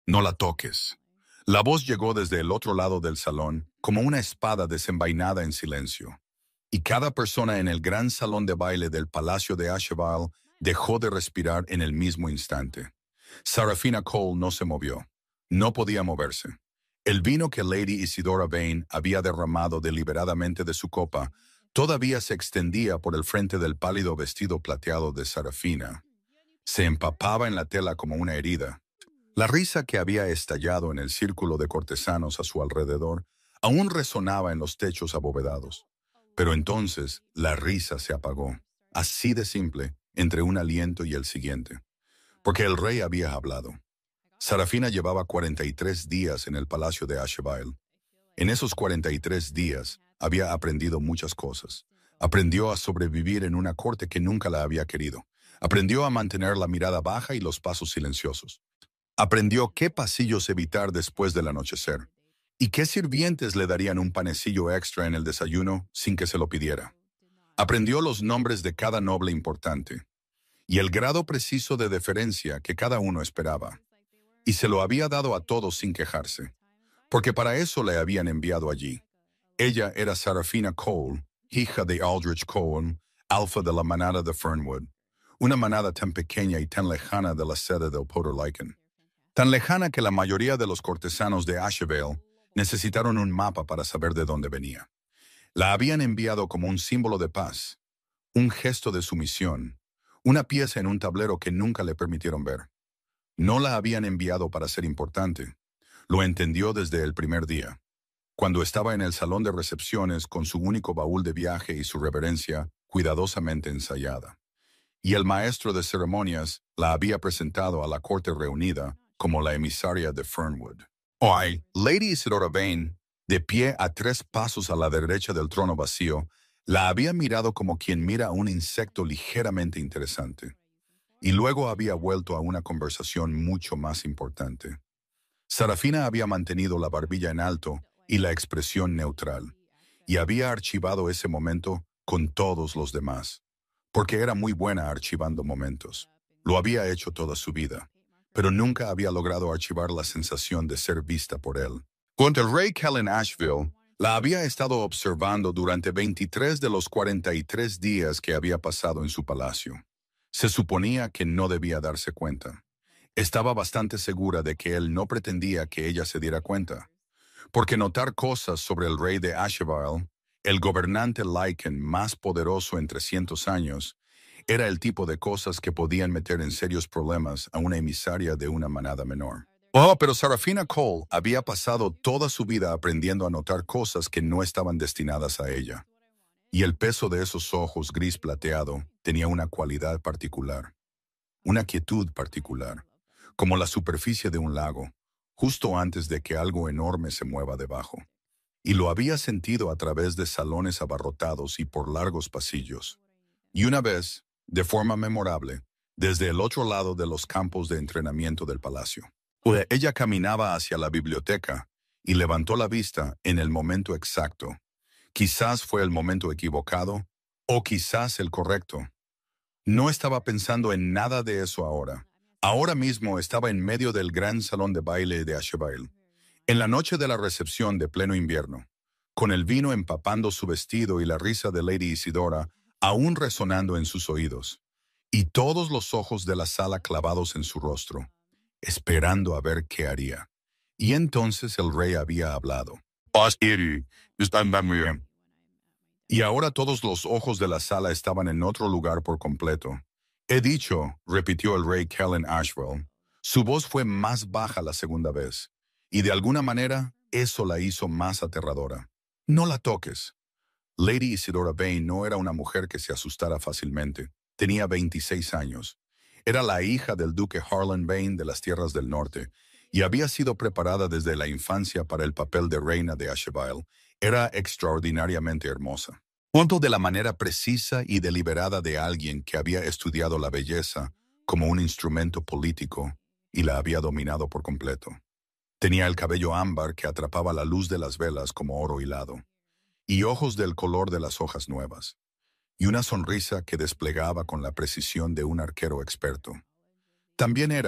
No la toques. La voz llegó desde el otro lado del salón, como una espada desenvainada en silencio. Y cada persona en el gran salón de baile del Palacio de Asheville dejó de respirar en el mismo instante. Sarafina Cole no se movió. No podía moverse. El vino que Lady Isidora Vane había derramado deliberadamente de su copa todavía se extendía por el frente del pálido vestido plateado de Sarafina. Se empapaba en la tela como una herida. La risa que había estallado en el círculo de cortesanos a su alrededor aún resonaba en los techos abovedados. Pero entonces la risa se apagó, así de simple, entre un aliento y el siguiente. Porque el rey había hablado. Sarafina llevaba 43 días en el palacio de Asheville. En esos 43 días había aprendido muchas cosas. Aprendió a sobrevivir en una corte que nunca la había querido. Aprendió a mantener la mirada baja y los pasos silenciosos. Aprendió qué pasillos evitar después del anochecer y qué sirvientes le darían un panecillo extra en el desayuno sin que se lo pidiera. Aprendió los nombres de cada noble importante y el grado preciso de deferencia que cada uno esperaba. Y se lo había dado a todos sin quejarse, porque para eso le habían enviado allí. Ella era Sarafina Cole, hija de Aldrich Cole, alfa de la manada de Fernwood, una manada tan pequeña y tan lejana de la sede del Podderlyken. Tan lejana que la mayoría de los cortesanos de Asheville necesitaron un mapa para saber de dónde venía. La habían enviado como un símbolo de paz, un gesto de sumisión, una pieza en un tablero que nunca le permitieron ver. No la habían enviado para ser importante. Lo entendió desde el primer día, cuando estaba en el salón de recepciones con su único baúl de viaje y su reverencia cuidadosamente ensayada. Y el maestro de ceremonias la había presentado a la corte reunida como la emisaria de Fernwood. Hoy, Lady Isidora Vane, de pie a 3 pasos a la derecha del trono vacío, la había mirado como quien mira a un insecto ligeramente interesante. Y luego había vuelto a una conversación mucho más importante. Sarafina había mantenido la barbilla en alto y la expresión neutral, y había archivado ese momento con todos los demás, porque era muy buena archivando momentos. Lo había hecho toda su vida, pero nunca había logrado archivar la sensación de ser vista por él. Cuando el rey Kellen Asheville la había estado observando durante 23 de los 43 días que había pasado en su palacio. Se suponía que no debía darse cuenta. Estaba bastante segura de que él no pretendía que ella se diera cuenta, porque notar cosas sobre el rey de Asheville, el gobernante Lycan más poderoso en 300 años, era el tipo de cosas que podían meter en serios problemas a una emisaria de una manada menor. Pero Sarafina Cole había pasado toda su vida aprendiendo a notar cosas que no estaban destinadas a ella. Y el peso de esos ojos gris plateado tenía una cualidad particular, una quietud particular, como la superficie de un lago, justo antes de que algo enorme se mueva debajo. Y lo había sentido a través de salones abarrotados y por largos pasillos. Y una vez, de forma memorable, desde el otro lado de los campos de entrenamiento del palacio. Ella caminaba hacia la biblioteca y levantó la vista en el momento exacto. Quizás fue el momento equivocado o quizás el correcto. No estaba pensando en nada de eso ahora. Ahora mismo estaba en medio del gran salón de baile de Asheville, en la noche de la recepción de pleno invierno, con el vino empapando su vestido y la risa de Lady Isidora aún resonando en sus oídos, y todos los ojos de la sala clavados en su rostro, esperando a ver qué haría. Y entonces el rey había hablado. Y ahora todos los ojos de la sala estaban en otro lugar por completo. He dicho, repitió el rey Kellen Asheville. Su voz fue más baja la segunda vez, y de alguna manera eso la hizo más aterradora. No la toques. Lady Isidora Vane no era una mujer que se asustara fácilmente. Tenía 26 años. Era la hija del duque Harlan Vane de las Tierras del Norte, y había sido preparada desde la infancia para el papel de reina de Asheville. Era extraordinariamente hermosa. Punto de la manera precisa y deliberada de alguien que había estudiado la belleza como un instrumento político y la había dominado por completo. Tenía el cabello ámbar que atrapaba la luz de las velas como oro hilado, y ojos del color de las hojas nuevas, y una sonrisa que desplegaba con la precisión de un arquero experto. También era,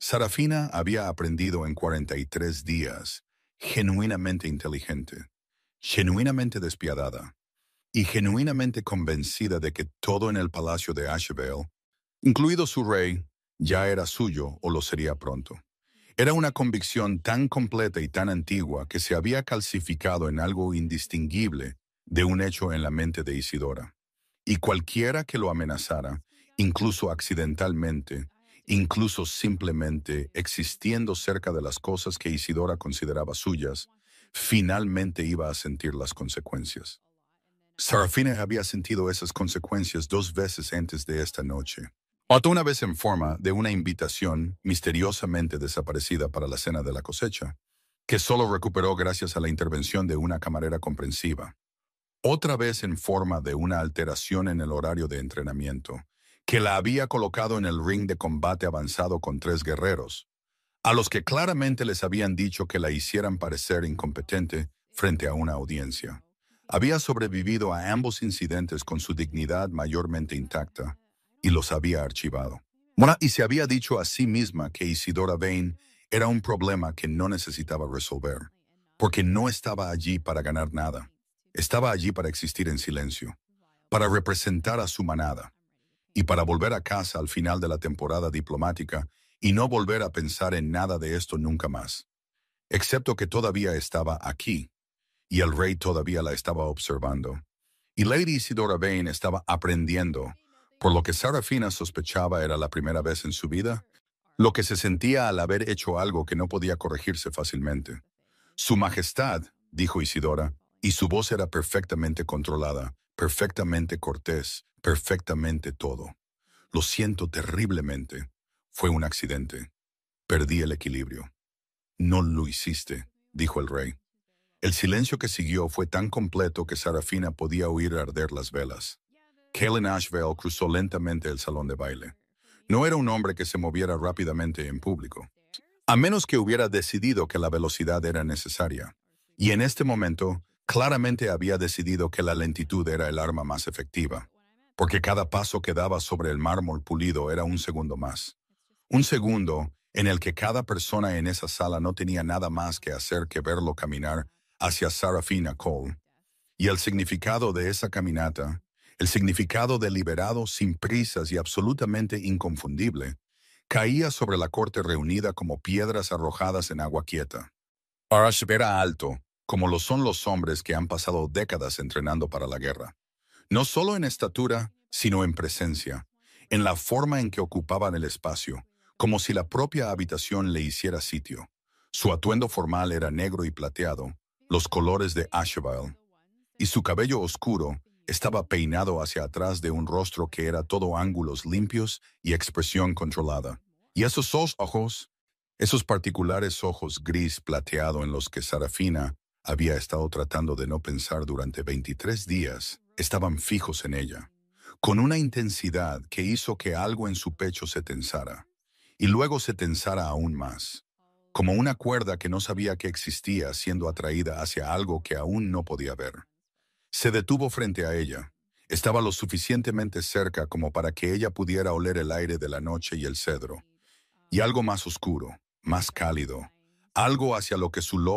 Sarafina había aprendido en 43 días, genuinamente inteligente, genuinamente despiadada y genuinamente convencida de que todo en el palacio de Asheville, incluido su rey, ya era suyo o lo sería pronto. Era una convicción tan completa y tan antigua que se había calcificado en algo indistinguible de un hecho en la mente de Isidora. Y cualquiera que lo amenazara, incluso accidentalmente, incluso simplemente existiendo cerca de las cosas que Isidora consideraba suyas, finalmente iba a sentir las consecuencias. Sarafina había sentido esas consecuencias 2 veces antes de esta noche. Otra una vez en forma de una invitación misteriosamente desaparecida para la cena de la cosecha, que solo recuperó gracias a la intervención de una camarera comprensiva. Otra vez en forma de una alteración en el horario de entrenamiento, que la había colocado en el ring de combate avanzado con 3 guerreros, a los que claramente les habían dicho que la hicieran parecer incompetente frente a una audiencia. Había sobrevivido a ambos incidentes con su dignidad mayormente intacta y los había archivado. Y se había dicho a sí misma que Isidora Vane era un problema que no necesitaba resolver, porque no estaba allí para ganar nada. Estaba allí para existir en silencio, para representar a su manada y para volver a casa al final de la temporada diplomática y no volver a pensar en nada de esto nunca más, excepto que todavía estaba aquí y el rey todavía la estaba observando. Y Lady Isidora Vane estaba aprendiendo, por lo que Sarafina sospechaba era la primera vez en su vida, lo que se sentía al haber hecho algo que no podía corregirse fácilmente. Su Majestad, dijo Isidora, y su voz era perfectamente controlada, perfectamente cortés, perfectamente todo. Lo siento terriblemente. Fue un accidente. Perdí el equilibrio. No lo hiciste, dijo el rey. El silencio que siguió fue tan completo que Sarafina podía oír arder las velas. Kellen Asheville cruzó lentamente el salón de baile. No era un hombre que se moviera rápidamente en público, a menos que hubiera decidido que la velocidad era necesaria. Y en este momento, claramente había decidido que la lentitud era el arma más efectiva, porque cada paso que daba sobre el mármol pulido era un segundo más. Un segundo en el que cada persona en esa sala no tenía nada más que hacer que verlo caminar hacia Sarafina Cole. Y el significado de esa caminata, el significado deliberado, sin prisas y absolutamente inconfundible, caía sobre la corte reunida como piedras arrojadas en agua quieta. Arash era alto, como lo son los hombres que han pasado décadas entrenando para la guerra. No solo en estatura, sino en presencia, en la forma en que ocupaban el espacio, como si la propia habitación le hiciera sitio. Su atuendo formal era negro y plateado, los colores de Asheville, y su cabello oscuro estaba peinado hacia atrás de un rostro que era todo ángulos limpios y expresión controlada. Y esos ojos, esos particulares ojos gris plateado en los que Sarafina había estado tratando de no pensar durante 23 días, estaban fijos en ella, con una intensidad que hizo que algo en su pecho se tensara, y luego se tensara aún más, como una cuerda que no sabía que existía siendo atraída hacia algo que aún no podía ver. Se detuvo frente a ella. Estaba lo suficientemente cerca como para que ella pudiera oler el aire de la noche y el cedro, y algo más oscuro, más cálido, algo hacia lo que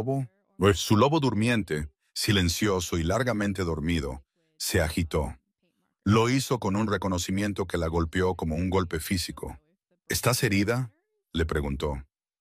su lobo durmiente, silencioso y largamente dormido, se agitó. Lo hizo con un reconocimiento que la golpeó como un golpe físico. ¿Estás herida?, le preguntó.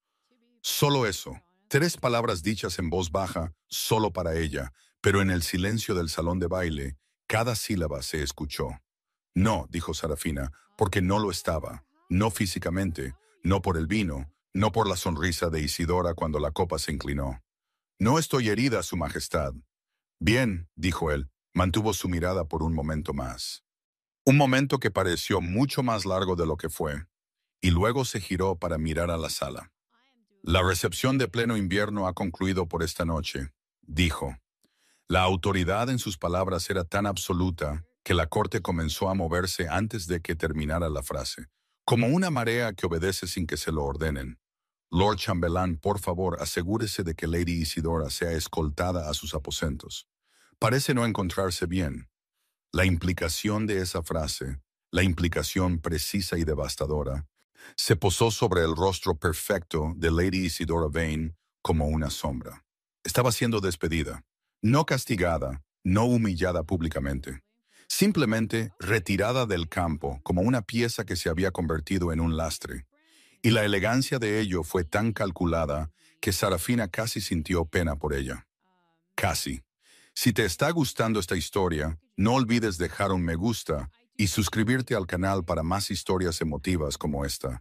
Solo eso, 3 palabras dichas en voz baja, solo para ella, pero en el silencio del salón de baile, cada sílaba se escuchó. No, dijo Sarafina, porque no lo estaba, no físicamente, no por el vino, no por la sonrisa de Isidora cuando la copa se inclinó. No estoy herida, Su Majestad. Bien, dijo él, mantuvo su mirada por un momento más. Un momento que pareció mucho más largo de lo que fue, y luego se giró para mirar a la sala. La recepción de pleno invierno ha concluido por esta noche, dijo. La autoridad en sus palabras era tan absoluta que la corte comenzó a moverse antes de que terminara la frase, como una marea que obedece sin que se lo ordenen. Lord Chambelán, por favor, asegúrese de que Lady Isidora sea escoltada a sus aposentos. Parece no encontrarse bien. La implicación de esa frase, la implicación precisa y devastadora, Se posó sobre el rostro perfecto de Lady Isidora Vane como una sombra. Estaba siendo despedida, no castigada, no humillada públicamente, simplemente retirada del campo como una pieza que se había convertido en un lastre. Y la elegancia de ello fue tan calculada que Sarafina casi sintió pena por ella. Casi. Si te está gustando esta historia, no olvides dejar un me gusta y suscribirte al canal para más historias emotivas como esta.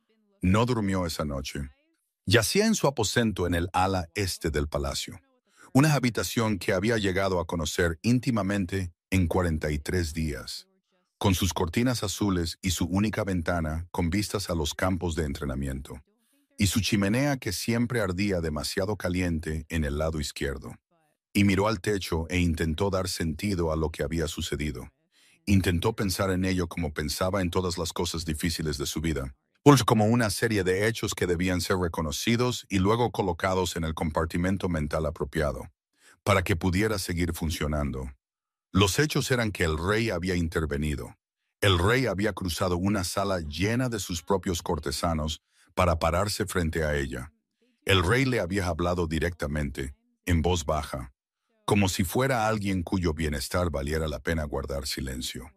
No durmió esa noche. Yacía en su aposento en el ala este del palacio, una habitación que había llegado a conocer íntimamente en 43 días, con sus cortinas azules y su única ventana con vistas a los campos de entrenamiento, y su chimenea que siempre ardía demasiado caliente en el lado izquierdo. Y miró al techo e intentó dar sentido a lo que había sucedido. Intentó pensar en ello como pensaba en todas las cosas difíciles de su vida, pues como una serie de hechos que debían ser reconocidos y luego colocados en el compartimento mental apropiado, para que pudiera seguir funcionando. Los hechos eran que el rey había intervenido. El rey había cruzado una sala llena de sus propios cortesanos para pararse frente a ella. El rey le había hablado directamente, en voz baja, como si fuera alguien cuyo bienestar valiera la pena guardar silencio.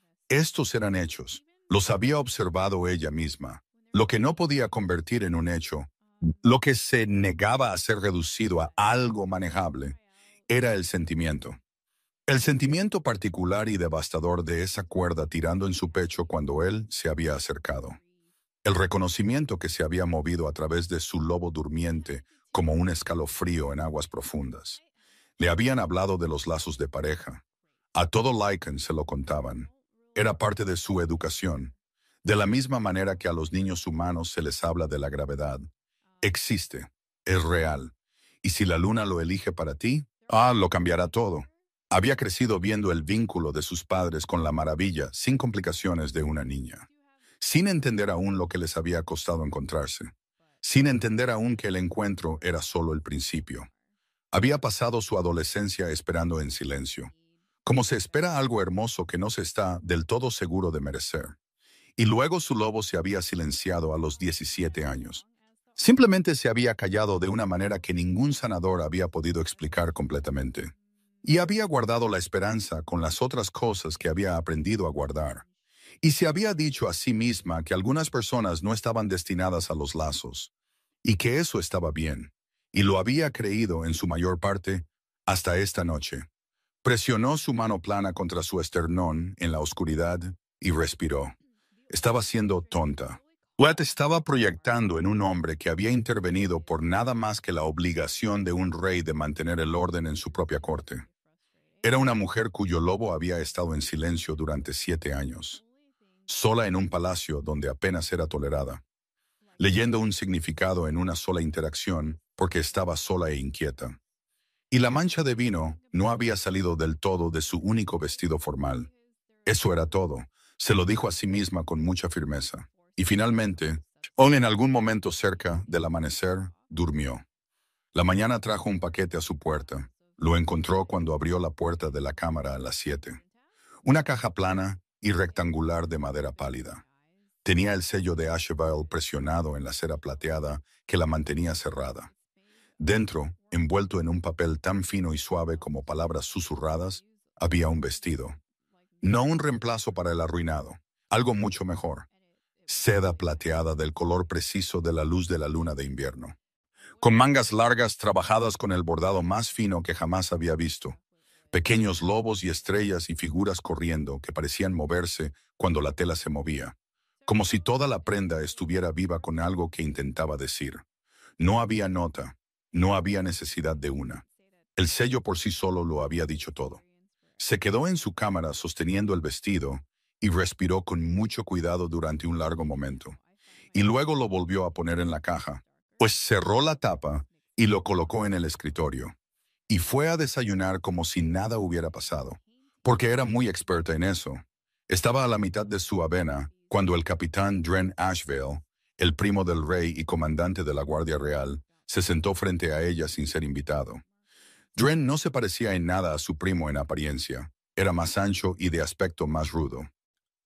Estos eran hechos, los había observado ella misma, lo que no podía convertir en un hecho, lo que se negaba a ser reducido a algo manejable, era el sentimiento. El sentimiento particular y devastador de esa cuerda tirando en su pecho cuando él se había acercado. El reconocimiento que se había movido a través de su lobo durmiente como un escalofrío en aguas profundas. Le habían hablado de los lazos de pareja. A todo Lycan se lo contaban. Era parte de su educación. De la misma manera que a los niños humanos se les habla de la gravedad. Existe, es real. Y si la luna lo elige para ti, lo cambiará todo. Había crecido viendo el vínculo de sus padres con la maravilla, sin complicaciones de una niña. Sin entender aún lo que les había costado encontrarse. Sin entender aún que el encuentro era solo el principio. Había pasado su adolescencia esperando en silencio, como se espera algo hermoso que no se está del todo seguro de merecer. Y luego su lobo se había silenciado a los 17 años. Simplemente se había callado de una manera que ningún sanador había podido explicar completamente. Y había guardado la esperanza con las otras cosas que había aprendido a guardar. Y se había dicho a sí misma que algunas personas no estaban destinadas a los lazos, y que eso estaba bien. Y lo había creído en su mayor parte hasta esta noche. Presionó su mano plana contra su esternón en la oscuridad y respiró. Estaba siendo tonta. Let estaba proyectando en un hombre que había intervenido por nada más que la obligación de un rey de mantener el orden en su propia corte. Era una mujer cuyo lobo había estado en silencio durante 7 años, sola en un palacio donde apenas era tolerada, leyendo un significado en una sola interacción porque estaba sola e inquieta. Y la mancha de vino no había salido del todo de su único vestido formal. Eso era todo, se lo dijo a sí misma con mucha firmeza. Y finalmente, en algún momento cerca del amanecer, durmió. La mañana trajo un paquete a su puerta. Lo encontró cuando abrió la puerta de la cámara a las 7. Una caja plana y rectangular de madera pálida. Tenía el sello de Asheville presionado en la cera plateada que la mantenía cerrada. Dentro, envuelto en un papel tan fino y suave como palabras susurradas, había un vestido. No un reemplazo para el arruinado, algo mucho mejor. Seda plateada del color preciso de la luz de la luna de invierno. Con mangas largas trabajadas con el bordado más fino que jamás había visto. Pequeños lobos y estrellas y figuras corriendo que parecían moverse cuando la tela se movía. Como si toda la prenda estuviera viva con algo que intentaba decir. No había nota, no había necesidad de una. El sello por sí solo lo había dicho todo. Se quedó en su cámara sosteniendo el vestido y respiró con mucho cuidado durante un largo momento. Y luego lo volvió a poner en la caja, pues cerró la tapa y lo colocó en el escritorio. Y fue a desayunar como si nada hubiera pasado, porque era muy experta en eso. Estaba a la mitad de su avena cuando el capitán Dren Asheville, el primo del rey y comandante de la Guardia Real, se sentó frente a ella sin ser invitado. Dren no se parecía en nada a su primo en apariencia. Era más ancho y de aspecto más rudo.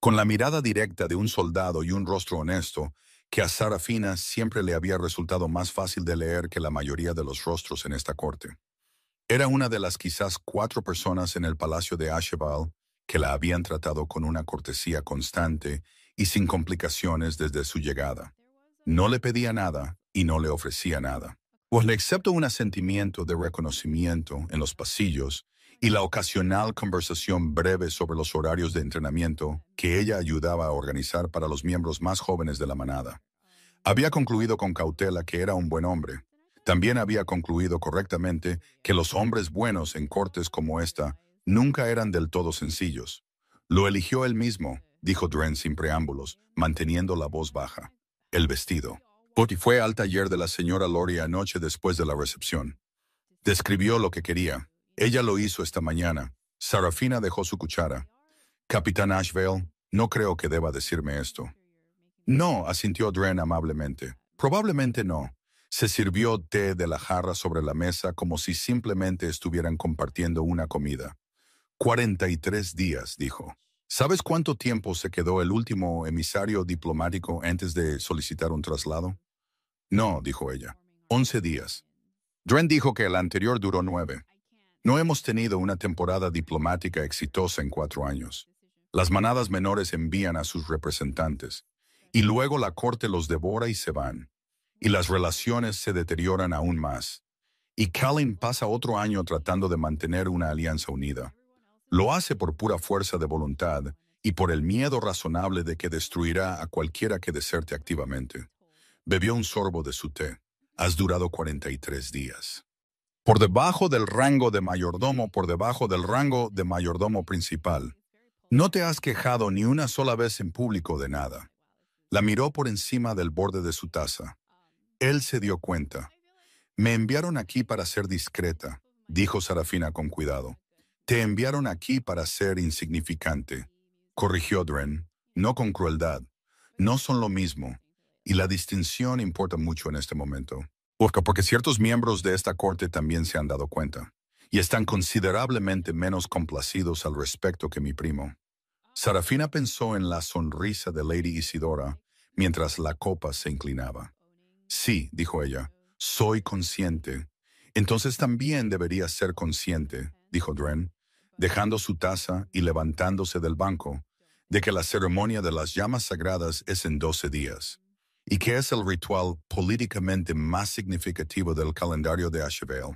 Con la mirada directa de un soldado y un rostro honesto, que a Sarafina siempre le había resultado más fácil de leer que la mayoría de los rostros en esta corte. Era una de las quizás 4 personas en el palacio de Ashebal que la habían tratado con una cortesía constante y sin complicaciones desde su llegada. No le pedía nada y no le ofrecía nada, pues excepto un asentimiento de reconocimiento en los pasillos y la ocasional conversación breve sobre los horarios de entrenamiento que ella ayudaba a organizar para los miembros más jóvenes de la manada. Había concluido con cautela que era un buen hombre. También había concluido correctamente que los hombres buenos en cortes como esta nunca eran del todo sencillos. Lo eligió él mismo, dijo Dren sin preámbulos, manteniendo la voz baja. El vestido. Poti fue al taller de la señora Lori anoche después de la recepción. Describió lo que quería. Ella lo hizo esta mañana. Sarafina dejó su cuchara. Capitán Ashvale, no creo que deba decirme esto. No, asintió Dren amablemente. Probablemente no. Se sirvió té de la jarra sobre la mesa como si simplemente estuvieran compartiendo una comida. 43 días, dijo. ¿Sabes cuánto tiempo se quedó el último emisario diplomático antes de solicitar un traslado? No, dijo ella. 11 días. Dren dijo que el anterior duró 9. No hemos tenido una temporada diplomática exitosa en 4 años. Las manadas menores envían a sus representantes, y luego la corte los devora y se van, y las relaciones se deterioran aún más. Y Callin pasa otro año tratando de mantener una alianza unida. Lo hace por pura fuerza de voluntad y por el miedo razonable de que destruirá a cualquiera que deserte activamente. Bebió un sorbo de su té. Has durado 43 días. Por debajo del rango de mayordomo, por debajo del rango de mayordomo principal. No te has quejado ni una sola vez en público de nada. La miró por encima del borde de su taza. Él se dio cuenta. Me enviaron aquí para ser discreta, dijo Sarafina con cuidado. Te enviaron aquí para ser insignificante, corrigió Dren, no con crueldad. No son lo mismo, y la distinción importa mucho en este momento. Porque ciertos miembros de esta corte también se han dado cuenta, y están considerablemente menos complacidos al respecto que mi primo. Sarafina pensó en la sonrisa de Lady Isidora mientras la copa se inclinaba. Sí, dijo ella, soy consciente. Entonces también deberías ser consciente, dijo Dren, dejando su taza y levantándose del banco, de que la ceremonia de las llamas sagradas es en 12 días, y que es el ritual políticamente más significativo del calendario de Ashevale.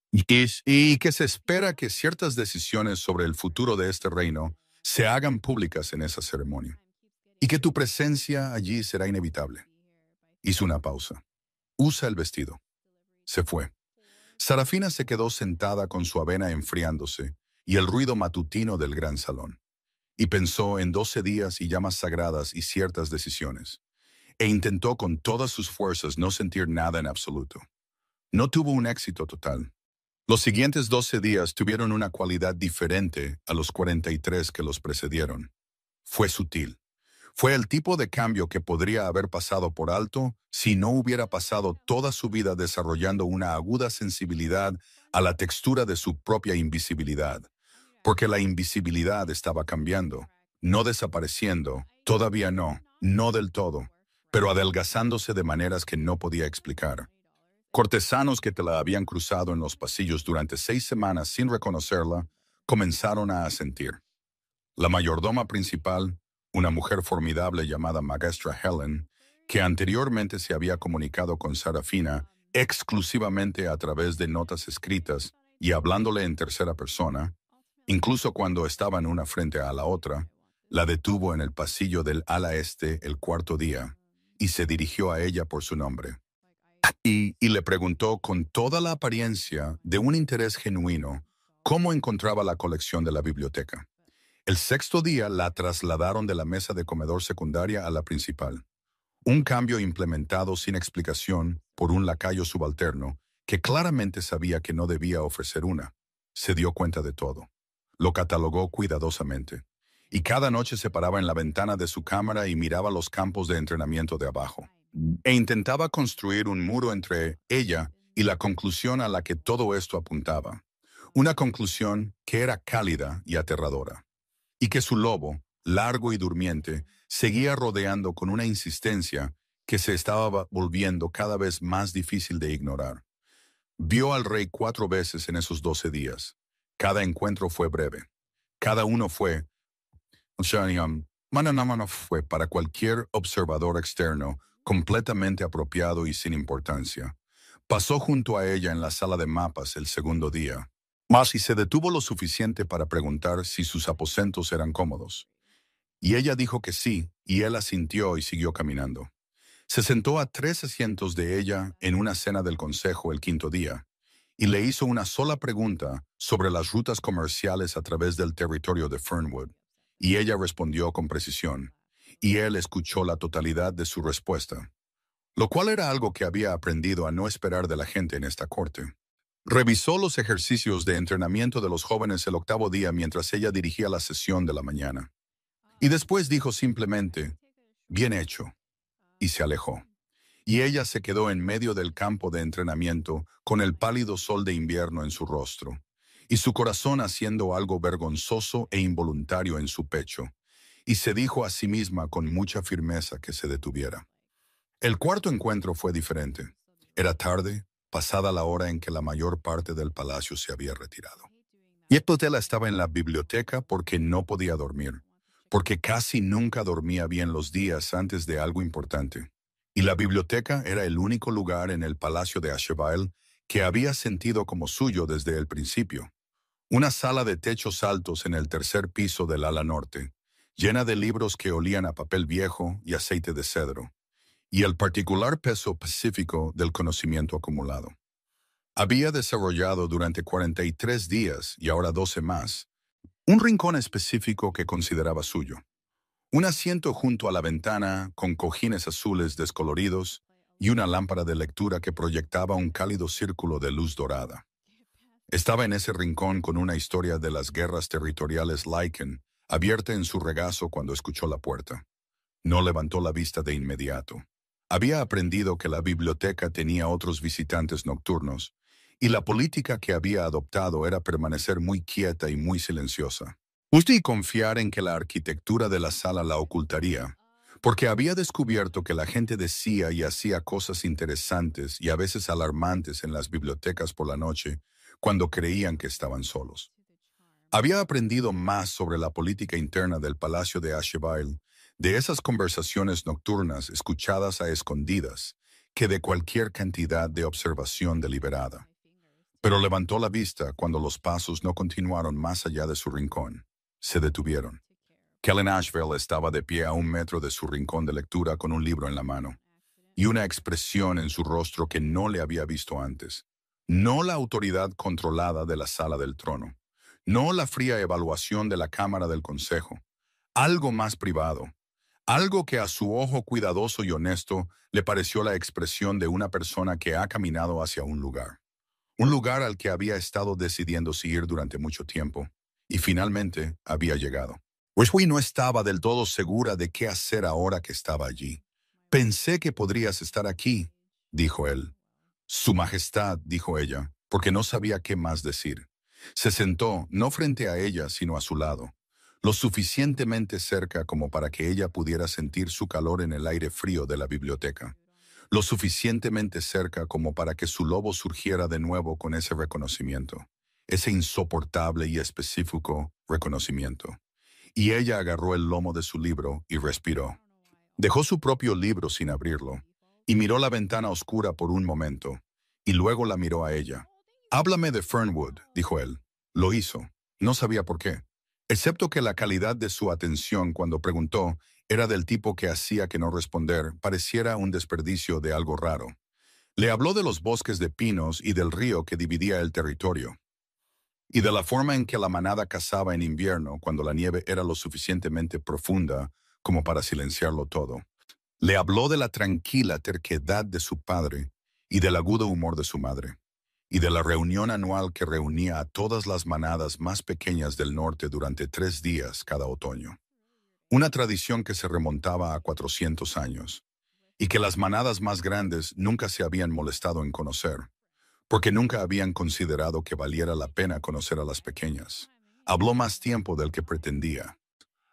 Y que se espera que ciertas decisiones sobre el futuro de este reino se hagan públicas en esa ceremonia, y que tu presencia allí será inevitable. Hizo una pausa. Usa el vestido. Se fue. Sarafina se quedó sentada con su avena enfriándose y el ruido matutino del gran salón, y pensó en 12 días y llamas sagradas y ciertas decisiones, e intentó con todas sus fuerzas no sentir nada en absoluto. No tuvo un éxito total. Los siguientes 12 días tuvieron una cualidad diferente a los 43 que los precedieron. Fue sutil. Fue el tipo de cambio que podría haber pasado por alto si no hubiera pasado toda su vida desarrollando una aguda sensibilidad a la textura de su propia invisibilidad, porque la invisibilidad estaba cambiando, no desapareciendo, todavía no, no del todo, pero adelgazándose de maneras que no podía explicar. Cortesanos que te la habían cruzado en los pasillos durante 6 semanas sin reconocerla, comenzaron a asentir. La mayordoma principal, una mujer formidable llamada Magestra Helen, que anteriormente se había comunicado con Sarafina exclusivamente a través de notas escritas y hablándole en tercera persona, incluso cuando estaban una frente a la otra, la detuvo en el pasillo del ala este el cuarto día y se dirigió a ella por su nombre. Y le preguntó con toda la apariencia de un interés genuino cómo encontraba la colección de la biblioteca. El sexto día la trasladaron de la mesa de comedor secundaria a la principal. Un cambio implementado sin explicación por un lacayo subalterno que claramente sabía que no debía ofrecer una. Se dio cuenta de todo. Lo catalogó cuidadosamente. Y cada noche se paraba en la ventana de su cámara y miraba los campos de entrenamiento de abajo. E intentaba construir un muro entre ella y la conclusión a la que todo esto apuntaba. Una conclusión que era cálida y aterradora. Y que su lobo, largo y durmiente, seguía rodeando con una insistencia que se estaba volviendo cada vez más difícil de ignorar. Vio al rey 4 veces en esos 12 días. Cada encuentro fue breve. Cada uno fue, mano a mano fue para cualquier observador externo completamente apropiado y sin importancia. Pasó junto a ella en la sala de mapas el segundo día, mas y se detuvo lo suficiente para preguntar si sus aposentos eran cómodos. Y ella dijo que sí, y él asintió y siguió caminando. Se sentó a 3 asientos de ella en una cena del consejo el quinto día, y le hizo una sola pregunta sobre las rutas comerciales a través del territorio de Fernwood, y ella respondió con precisión, y él escuchó la totalidad de su respuesta, lo cual era algo que había aprendido a no esperar de la gente en esta corte. Revisó los ejercicios de entrenamiento de los jóvenes el octavo día mientras ella dirigía la sesión de la mañana, y después dijo simplemente, «Bien hecho», y se alejó. Y ella se quedó en medio del campo de entrenamiento con el pálido sol de invierno en su rostro, y su corazón haciendo algo vergonzoso e involuntario en su pecho, y se dijo a sí misma con mucha firmeza que se detuviera. El cuarto encuentro fue diferente. Era tarde, pasada la hora en que la mayor parte del palacio se había retirado. Yepotela estaba en la biblioteca porque no podía dormir, porque casi nunca dormía bien los días antes de algo importante. Y la biblioteca era el único lugar en el palacio de Asheville que había sentido como suyo desde el principio. Una sala de techos altos en el tercer piso del ala norte, llena de libros que olían a papel viejo y aceite de cedro, y el particular peso pacífico del conocimiento acumulado. Había desarrollado durante 43 días, y ahora 12 más, un rincón específico que consideraba suyo. Un asiento junto a la ventana con cojines azules descoloridos y una lámpara de lectura que proyectaba un cálido círculo de luz dorada. Estaba en ese rincón con una historia de las guerras territoriales Lycan abierta en su regazo cuando escuchó la puerta. No levantó la vista de inmediato. Había aprendido que la biblioteca tenía otros visitantes nocturnos, y la política que había adoptado era permanecer muy quieta y muy silenciosa. Y confiar en que la arquitectura de la sala la ocultaría, porque había descubierto que la gente decía y hacía cosas interesantes y a veces alarmantes en las bibliotecas por la noche cuando creían que estaban solos. Había aprendido más sobre la política interna del Palacio de Asheville, de esas conversaciones nocturnas escuchadas a escondidas, que de cualquier cantidad de observación deliberada. Pero levantó la vista cuando los pasos no continuaron más allá de su rincón. Se detuvieron. Kellen Asheville estaba de pie a 1 metro de su rincón de lectura con un libro en la mano, y una expresión en su rostro que no le había visto antes. No la autoridad controlada de la sala del trono, no la fría evaluación de la Cámara del Consejo, algo más privado, algo que a su ojo cuidadoso y honesto le pareció la expresión de una persona que ha caminado hacia un lugar al que había estado decidiendo seguir durante mucho tiempo, y finalmente había llegado. Wishwi no estaba del todo segura de qué hacer ahora que estaba allí. «Pensé que podrías estar aquí», dijo él. «Su Majestad», dijo ella, porque no sabía qué más decir. Se sentó, no frente a ella, sino a su lado, lo suficientemente cerca como para que ella pudiera sentir su calor en el aire frío de la biblioteca, lo suficientemente cerca como para que su lobo surgiera de nuevo con ese reconocimiento, ese insoportable y específico reconocimiento. Y ella agarró el lomo de su libro y respiró. Dejó su propio libro sin abrirlo, y miró la ventana oscura por un momento, y luego la miró a ella. «Háblame de Fernwood», dijo él. Lo hizo. No sabía por qué. Excepto que la calidad de su atención cuando preguntó era del tipo que hacía que no responder pareciera un desperdicio de algo raro. Le habló de los bosques de pinos y del río que dividía el territorio, y de la forma en que la manada cazaba en invierno cuando la nieve era lo suficientemente profunda como para silenciarlo todo. Le habló de la tranquila terquedad de su padre y del agudo humor de su madre, y de la reunión anual que reunía a todas las manadas más pequeñas del norte durante 3 días cada otoño. Una tradición que se remontaba a 400 años, y que las manadas más grandes nunca se habían molestado en conocer, porque nunca habían considerado que valiera la pena conocer a las pequeñas. Habló más tiempo del que pretendía.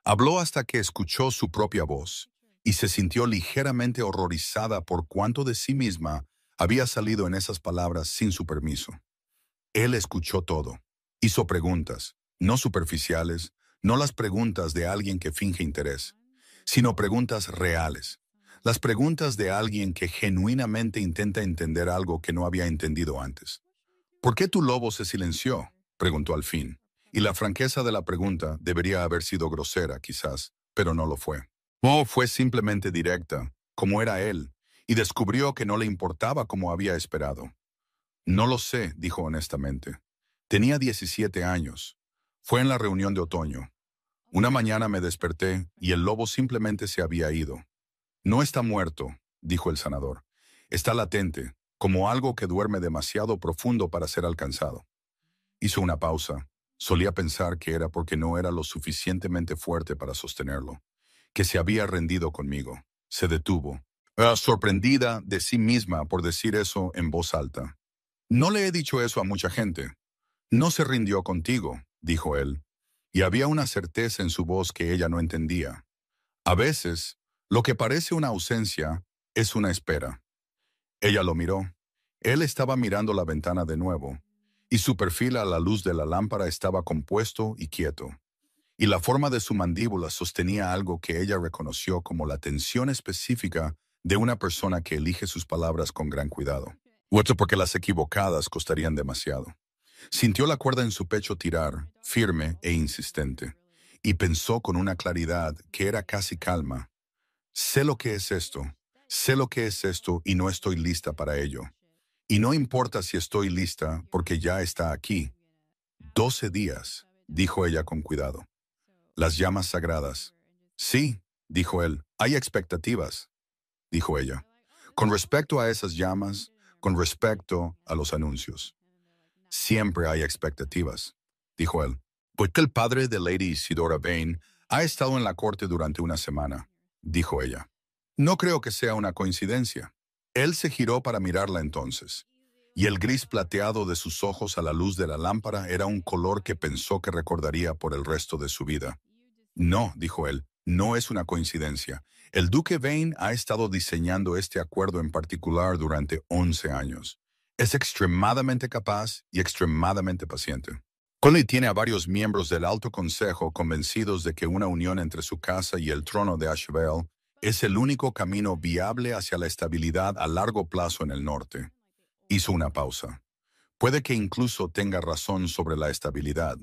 Habló hasta que escuchó su propia voz y se sintió ligeramente horrorizada por cuánto de sí misma había salido en esas palabras sin su permiso. Él escuchó todo. Hizo preguntas, no superficiales, no las preguntas de alguien que finge interés, sino preguntas reales. Las preguntas de alguien que genuinamente intenta entender algo que no había entendido antes. ¿Por qué tu lobo se silenció?, preguntó al fin. Y la franqueza de la pregunta debería haber sido grosera, quizás, pero no lo fue. No, fue simplemente directa, como era él, y descubrió que no le importaba como había esperado. No lo sé, dijo honestamente. Tenía 17 años. Fue en la reunión de otoño. Una mañana me desperté y el lobo simplemente se había ido. No está muerto, dijo el sanador. Está latente, como algo que duerme demasiado profundo para ser alcanzado. Hizo una pausa. Solía pensar que era porque no era lo suficientemente fuerte para sostenerlo, que se había rendido conmigo. Se detuvo, sorprendida de sí misma por decir eso en voz alta. No le he dicho eso a mucha gente. No se rindió contigo, dijo él, y había una certeza en su voz que ella no entendía. A veces, lo que parece una ausencia es una espera. Ella lo miró. Él estaba mirando la ventana de nuevo, y su perfil a la luz de la lámpara estaba compuesto y quieto, y la forma de su mandíbula sostenía algo que ella reconoció como la tensión específica de una persona que elige sus palabras con gran cuidado. Otro porque las equivocadas costarían demasiado. Sintió la cuerda en su pecho tirar, firme e insistente, y pensó con una claridad que era casi calma. Sé lo que es esto, sé lo que es esto y no estoy lista para ello. Y no importa si estoy lista porque ya está aquí. 12 días, dijo ella con cuidado. Las llamas sagradas. Sí, dijo él, hay expectativas, dijo ella. Con respecto a esas llamas, con respecto a los anuncios. Siempre hay expectativas, dijo él. Porque el padre de Lady Isidora Vane ha estado en la corte durante una semana, dijo ella. No creo que sea una coincidencia. Él se giró para mirarla entonces, y el gris plateado de sus ojos a la luz de la lámpara era un color que pensó que recordaría por el resto de su vida. No, dijo él, no es una coincidencia. El duque Vane ha estado diseñando este acuerdo en particular durante 11 años. Es extremadamente capaz y extremadamente paciente. Conley tiene a varios miembros del Alto Consejo convencidos de que una unión entre su casa y el trono de Asheville es el único camino viable hacia la estabilidad a largo plazo en el norte. Hizo una pausa. Puede que incluso tenga razón sobre la estabilidad.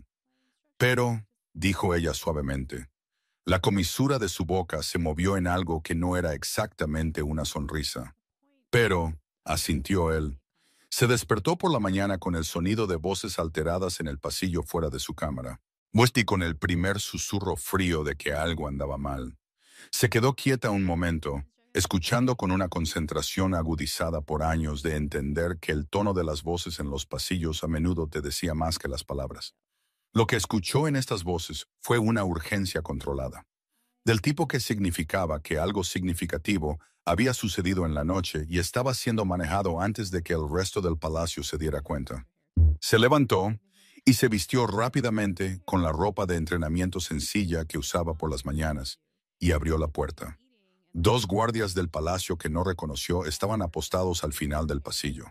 Pero, dijo ella suavemente, la comisura de su boca se movió en algo que no era exactamente una sonrisa. Pero, asintió él, se despertó por la mañana con el sonido de voces alteradas en el pasillo fuera de su cámara. Y con el primer susurro frío de que algo andaba mal. Se quedó quieta un momento, escuchando con una concentración agudizada por años de entender que el tono de las voces en los pasillos a menudo te decía más que las palabras. Lo que escuchó en estas voces fue una urgencia controlada, del tipo que significaba que algo significativo había sucedido en la noche y estaba siendo manejado antes de que el resto del palacio se diera cuenta. Se levantó y se vistió rápidamente con la ropa de entrenamiento sencilla que usaba por las mañanas y abrió la puerta. 2 guardias del palacio que no reconoció estaban apostados al final del pasillo.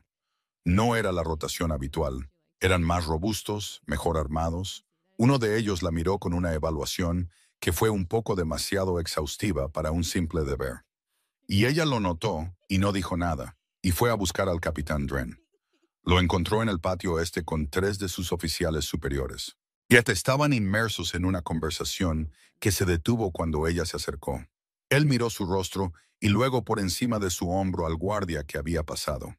No era la rotación habitual. Eran más robustos, mejor armados. Uno de ellos la miró con una evaluación que fue un poco demasiado exhaustiva para un simple deber. Y ella lo notó y no dijo nada, y fue a buscar al capitán Dren. Lo encontró en el patio oeste con 3 de sus oficiales superiores. Y estaban inmersos en una conversación que se detuvo cuando ella se acercó. Él miró su rostro y luego por encima de su hombro al guardia que había pasado.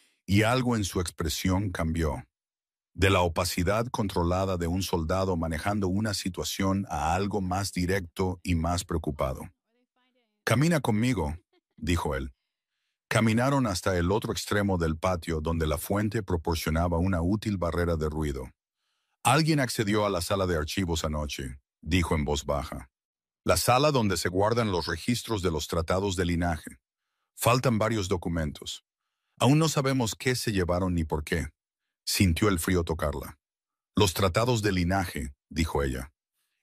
Y algo en su expresión cambió. De la opacidad controlada de un soldado manejando una situación a algo más directo y más preocupado. «Camina conmigo», dijo él. Caminaron hasta el otro extremo del patio donde la fuente proporcionaba una útil barrera de ruido. «Alguien accedió a la sala de archivos anoche», dijo en voz baja. «La sala donde se guardan los registros de los tratados de linaje. Faltan varios documentos. Aún no sabemos qué se llevaron ni por qué». Sintió el frío tocarla. «Los tratados de linaje», dijo ella.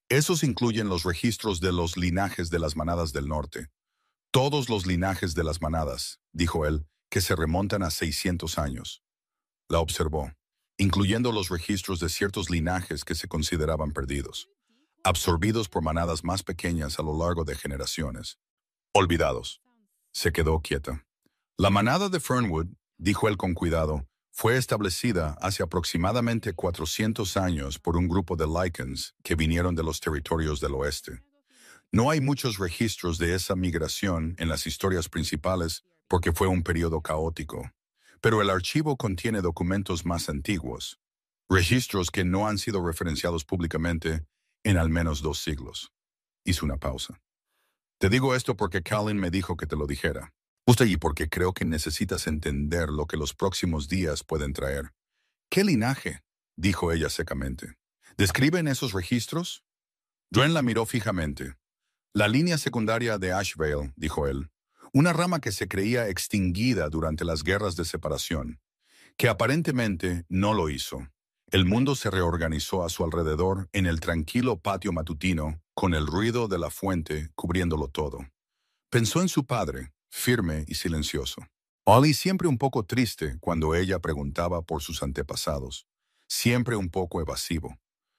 Esos incluyen los registros de los linajes de las manadas del norte. Todos los linajes de las manadas, dijo él, que se remontan a 600 años. La observó, incluyendo los registros de ciertos linajes que se consideraban perdidos, absorbidos por manadas más pequeñas a lo largo de generaciones. Olvidados. Se quedó quieta. La manada de Fernwood, dijo él con cuidado, fue establecida hace aproximadamente 400 años por un grupo de Lycans que vinieron de los territorios del oeste. No hay muchos registros de esa migración en las historias principales porque fue un periodo caótico, pero el archivo contiene documentos más antiguos, registros que no han sido referenciados públicamente en al menos 2 siglos. Hizo una pausa. Te digo esto porque Colin me dijo que te lo dijera. Justo y porque creo que necesitas entender lo que los próximos días pueden traer. ¿Qué linaje? Dijo ella secamente. ¿Describen esos registros? Dren la miró fijamente. La línea secundaria de Ashvale, dijo él, una rama que se creía extinguida durante las guerras de separación, que aparentemente no lo hizo. El mundo se reorganizó a su alrededor en el tranquilo patio matutino, con el ruido de la fuente cubriéndolo todo. Pensó en su padre, firme y silencioso. Ollie siempre un poco triste cuando ella preguntaba por sus antepasados, siempre un poco evasivo.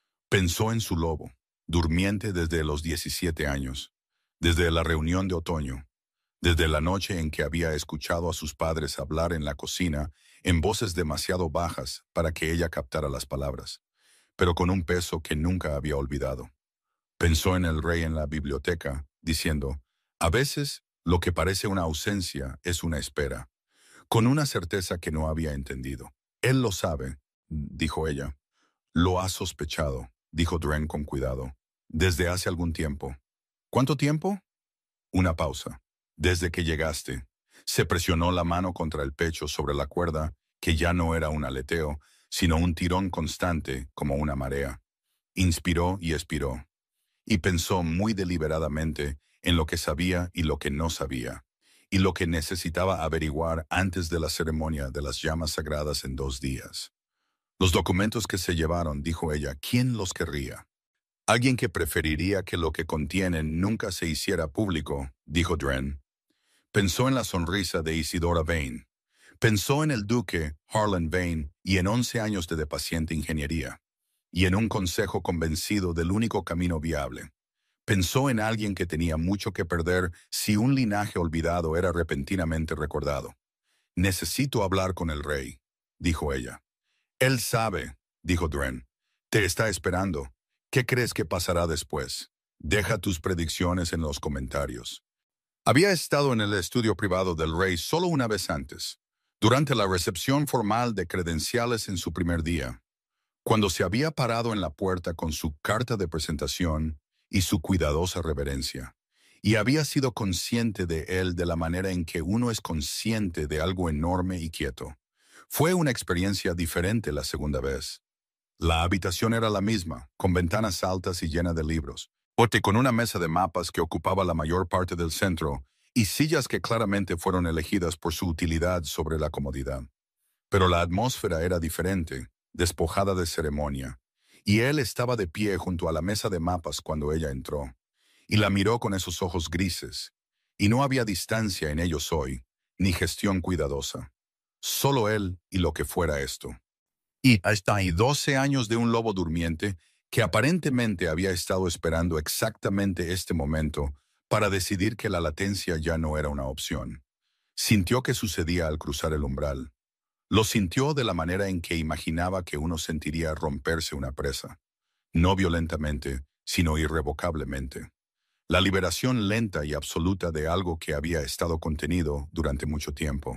Pensó en su lobo, durmiente desde los 17 años, desde la reunión de otoño, desde la noche en que había escuchado a sus padres hablar en la cocina en voces demasiado bajas para que ella captara las palabras, pero con un peso que nunca había olvidado. Pensó en el rey en la biblioteca, diciendo, a veces lo que parece una ausencia es una espera, con una certeza que no había entendido. Él lo sabe, dijo ella. Lo ha sospechado, dijo Dren con cuidado, desde hace algún tiempo. ¿Cuánto tiempo? Una pausa. Desde que llegaste. Se presionó la mano contra el pecho sobre la cuerda, que ya no era un aleteo, sino un tirón constante como una marea. Inspiró y expiró. Y pensó muy deliberadamente en lo que sabía y lo que no sabía, y lo que necesitaba averiguar antes de la ceremonia de las llamas sagradas en 2 días. Los documentos que se llevaron, dijo ella, ¿quién los querría? Alguien que preferiría que lo que contienen nunca se hiciera público, dijo Dren. Pensó en la sonrisa de Isidora Vane. Pensó en el duque Harlan Vane y en 11 años de paciente ingeniería. Y en un consejo convencido del único camino viable. Pensó en alguien que tenía mucho que perder si un linaje olvidado era repentinamente recordado. Necesito hablar con el rey, dijo ella. Él sabe, dijo Dren. Te está esperando. ¿Qué crees que pasará después? Deja tus predicciones en los comentarios. Había estado en el estudio privado del rey solo una vez antes, durante la recepción formal de credenciales en su primer día, cuando se había parado en la puerta con su carta de presentación y su cuidadosa reverencia, y había sido consciente de él de la manera en que uno es consciente de algo enorme y quieto. Fue una experiencia diferente la segunda vez. La habitación era la misma, con ventanas altas y llena de libros, con una mesa de mapas que ocupaba la mayor parte del centro y sillas que claramente fueron elegidas por su utilidad sobre la comodidad. Pero la atmósfera era diferente, despojada de ceremonia, y él estaba de pie junto a la mesa de mapas cuando ella entró, y la miró con esos ojos grises, y no había distancia en ellos hoy, ni gestión cuidadosa. Solo él y lo que fuera esto. Y hasta ahí 12 años de un lobo durmiente que aparentemente había estado esperando exactamente este momento para decidir que la latencia ya no era una opción. Sintió que sucedía al cruzar el umbral. Lo sintió de la manera en que imaginaba que uno sentiría romperse una presa. No violentamente, sino irrevocablemente. La liberación lenta y absoluta de algo que había estado contenido durante mucho tiempo.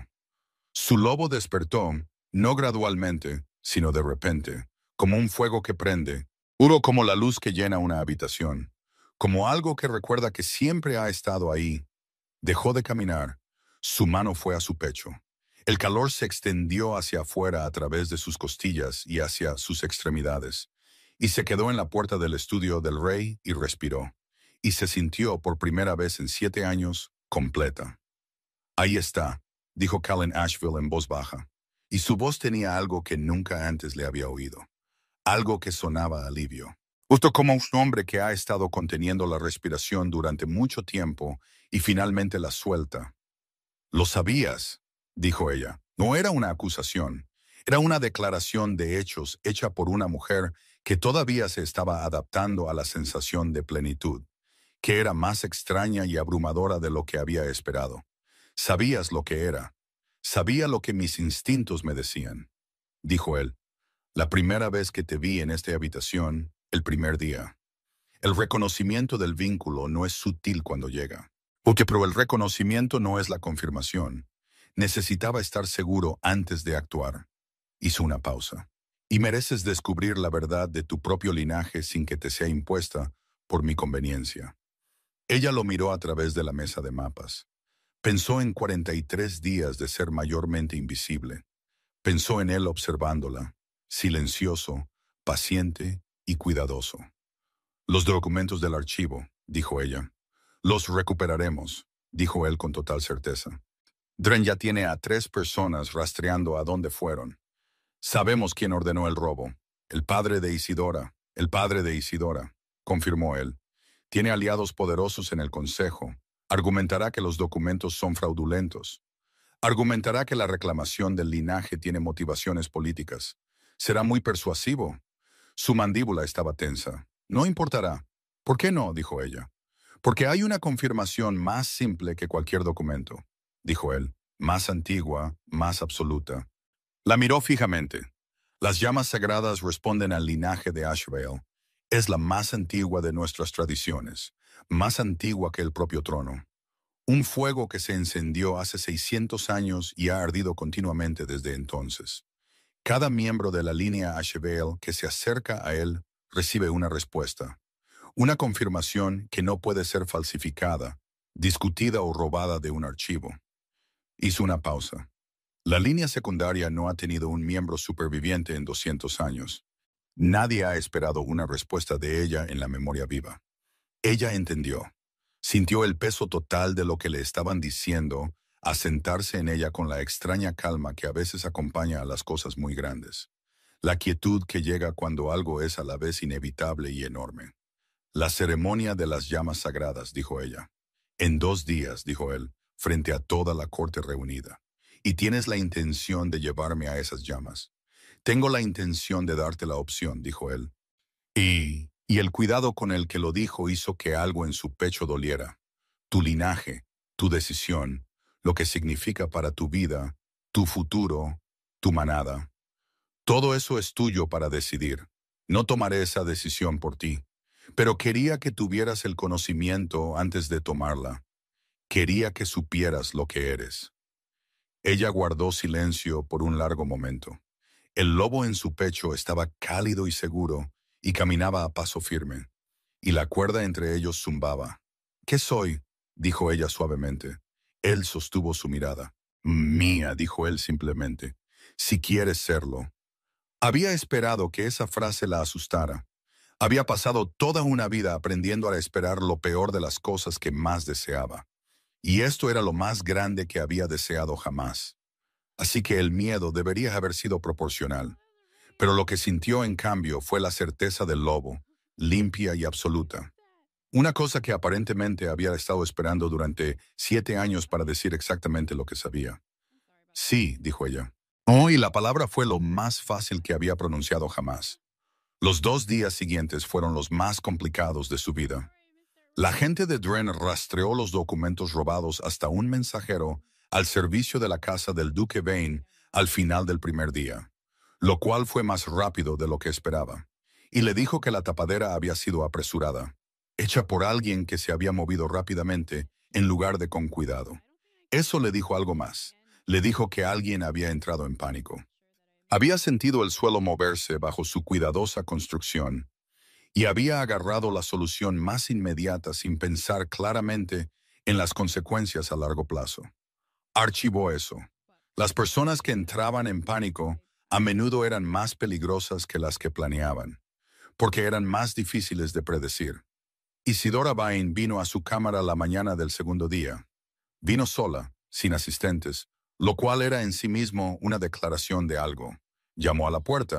Su lobo despertó, no gradualmente, sino de repente, como un fuego que prende, puro como la luz que llena una habitación, como algo que recuerda que siempre ha estado ahí. Dejó de caminar, su mano fue a su pecho. El calor se extendió hacia afuera a través de sus costillas y hacia sus extremidades, y se quedó en la puerta del estudio del rey y respiró, y se sintió por primera vez en 7 años completa. Ahí está, dijo Colin Ashville en voz baja, y su voz tenía algo que nunca antes le había oído, algo que sonaba alivio. Justo como un hombre que ha estado conteniendo la respiración durante mucho tiempo y finalmente la suelta. Lo sabías, dijo ella. No era una acusación. Era una declaración de hechos hecha por una mujer que todavía se estaba adaptando a la sensación de plenitud, que era más extraña y abrumadora de lo que había esperado. Sabías lo que era. Sabía lo que mis instintos me decían, dijo él. La primera vez que te vi en esta habitación, el primer día. El reconocimiento del vínculo no es sutil cuando llega. Pero el reconocimiento no es la confirmación. Necesitaba estar seguro antes de actuar. Hizo una pausa. Y mereces descubrir la verdad de tu propio linaje sin que te sea impuesta por mi conveniencia. Ella lo miró a través de la mesa de mapas. Pensó en 43 días de ser mayormente invisible. Pensó en él observándola, silencioso, paciente y cuidadoso. Los documentos del archivo, dijo ella. Los recuperaremos, dijo él con total certeza. Dren ya tiene a 3 personas rastreando a dónde fueron. Sabemos quién ordenó el robo. El padre de Isidora, confirmó él. Tiene aliados poderosos en el Consejo. Argumentará que los documentos son fraudulentos. Argumentará que la reclamación del linaje tiene motivaciones políticas. Será muy persuasivo. Su mandíbula estaba tensa. No importará. ¿Por qué no?, dijo ella. Porque hay una confirmación más simple que cualquier documento, dijo él. Más antigua, más absoluta. La miró fijamente. Las llamas sagradas responden al linaje de Ashvale. Es la más antigua de nuestras tradiciones, más antigua que el propio trono. Un fuego que se encendió hace 600 años y ha ardido continuamente desde entonces. Cada miembro de la línea Ashvale que se acerca a él recibe una respuesta, una confirmación que no puede ser falsificada, discutida o robada de un archivo. Hizo una pausa. La línea secundaria no ha tenido un miembro superviviente en 200 años. Nadie ha esperado una respuesta de ella en la memoria viva. Ella entendió. Sintió el peso total de lo que le estaban diciendo, asentarse en ella con la extraña calma que a veces acompaña a las cosas muy grandes. La quietud que llega cuando algo es a la vez inevitable y enorme. La ceremonia de las llamas sagradas, dijo ella. En 2 días, dijo él, frente a toda la corte reunida. Y tienes la intención de llevarme a esas llamas. Tengo la intención de darte la opción, dijo él. Y el cuidado con el que lo dijo hizo que algo en su pecho doliera. Tu linaje, tu decisión, lo que significa para tu vida, tu futuro, tu manada. Todo eso es tuyo para decidir. No tomaré esa decisión por ti. Pero quería que tuvieras el conocimiento antes de tomarla. Quería que supieras lo que eres. Ella guardó silencio por un largo momento. El lobo en su pecho estaba cálido y seguro, y caminaba a paso firme, y la cuerda entre ellos zumbaba. ¿Qué soy?, dijo ella suavemente. Él sostuvo su mirada. Mía, dijo él simplemente, si quieres serlo. Había esperado que esa frase la asustara. Había pasado toda una vida aprendiendo a esperar lo peor de las cosas que más deseaba. Y esto era lo más grande que había deseado jamás. Así que el miedo debería haber sido proporcional. Pero lo que sintió en cambio fue la certeza del lobo, limpia y absoluta. Una cosa que aparentemente había estado esperando durante 7 años para decir exactamente lo que sabía. Sí, dijo ella. Oh, y la palabra fue lo más fácil que había pronunciado jamás. Los 2 días siguientes fueron los más complicados de su vida. La gente de Dren rastreó los documentos robados hasta un mensajero al servicio de la casa del duque Vane al final del primer día, lo cual fue más rápido de lo que esperaba, y le dijo que la tapadera había sido apresurada, hecha por alguien que se había movido rápidamente en lugar de con cuidado. Eso le dijo algo más. Le dijo que alguien había entrado en pánico. Había sentido el suelo moverse bajo su cuidadosa construcción, y había agarrado la solución más inmediata sin pensar claramente en las consecuencias a largo plazo. Archivó eso. Las personas que entraban en pánico a menudo eran más peligrosas que las que planeaban, porque eran más difíciles de predecir. Isidora Vane vino a su cámara la mañana del segundo día. Vino sola, sin asistentes, lo cual era en sí mismo una declaración de algo. Llamó a la puerta.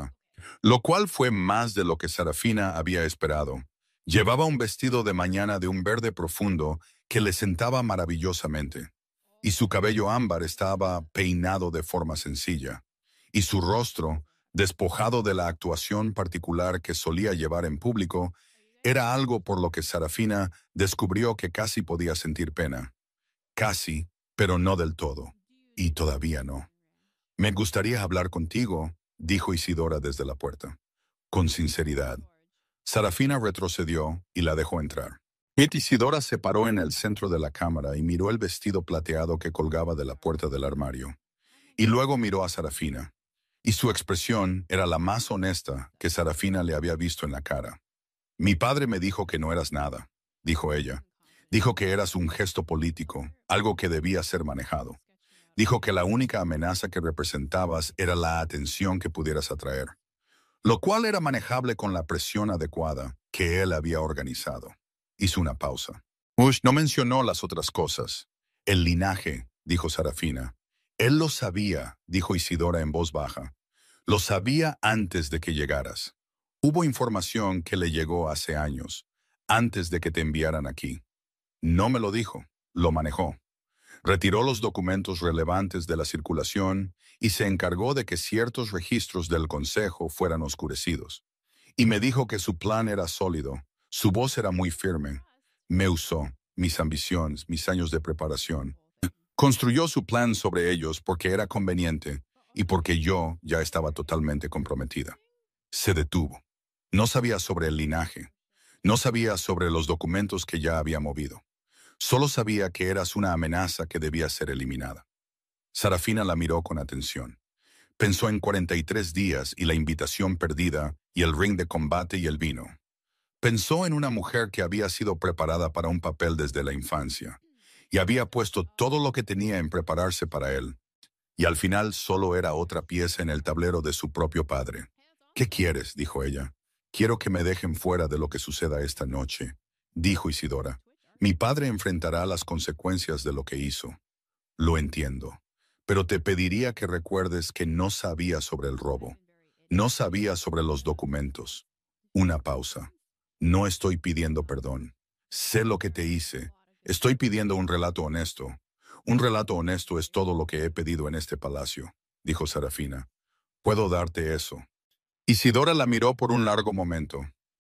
lo cual fue más de lo que Sarafina había esperado. Llevaba un vestido de mañana de un verde profundo que le sentaba maravillosamente, y su cabello ámbar estaba peinado de forma sencilla, y su rostro, despojado de la actuación particular que solía llevar en público, era algo por lo que Sarafina descubrió que casi podía sentir pena. Casi, pero no del todo. Y todavía no. Me gustaría hablar contigo, dijo Isidora desde la puerta. Con sinceridad. Sarafina retrocedió y la dejó entrar. Isidora se paró en el centro de la cámara y miró el vestido plateado que colgaba de la puerta del armario. Y luego miró a Sarafina. Y su expresión era la más honesta que Sarafina le había visto en la cara. Mi padre me dijo que no eras nada, dijo ella. Dijo que eras un gesto político, algo que debía ser manejado. Dijo que la única amenaza que representabas era la atención que pudieras atraer, lo cual era manejable con la presión adecuada que él había organizado. Hizo una pausa. Bush no mencionó las otras cosas. El linaje, dijo Sarafina. Él lo sabía, dijo Isidora en voz baja. Lo sabía antes de que llegaras. Hubo información que le llegó hace años, antes de que te enviaran aquí. No me lo dijo, lo manejó. Retiró los documentos relevantes de la circulación y se encargó de que ciertos registros del Consejo fueran oscurecidos. Y me dijo que su plan era sólido, su voz era muy firme. Me usó, mis ambiciones, mis años de preparación. Construyó su plan sobre ellos porque era conveniente y porque yo ya estaba totalmente comprometida. Se detuvo. No sabía sobre el linaje. No sabía sobre los documentos que ya había movido. Solo sabía que eras una amenaza que debía ser eliminada. Sarafina la miró con atención. Pensó en 43 días y la invitación perdida y el ring de combate y el vino. Pensó en una mujer que había sido preparada para un papel desde la infancia y había puesto todo lo que tenía en prepararse para él. Y al final solo era otra pieza en el tablero de su propio padre. ¿Qué quieres?, dijo ella. Quiero que me dejen fuera de lo que suceda esta noche, dijo Isidora. Mi padre enfrentará las consecuencias de lo que hizo. Lo entiendo, pero te pediría que recuerdes que no sabía sobre el robo. No sabía sobre los documentos. Una pausa. No estoy pidiendo perdón. Sé lo que te hice. Estoy pidiendo un relato honesto. Un relato honesto es todo lo que he pedido en este palacio, dijo Sarafina. Puedo darte eso. Isidora la miró por un largo momento.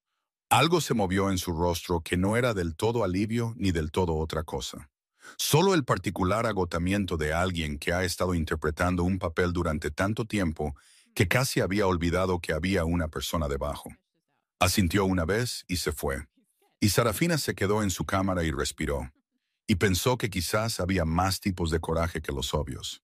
Algo se movió en su rostro que no era del todo alivio ni del todo otra cosa. Solo el particular agotamiento de alguien que ha estado interpretando un papel durante tanto tiempo que casi había olvidado que había una persona debajo. Asintió una vez y se fue. Y Sarafina se quedó en su cámara y respiró. Y pensó que quizás había más tipos de coraje que los obvios.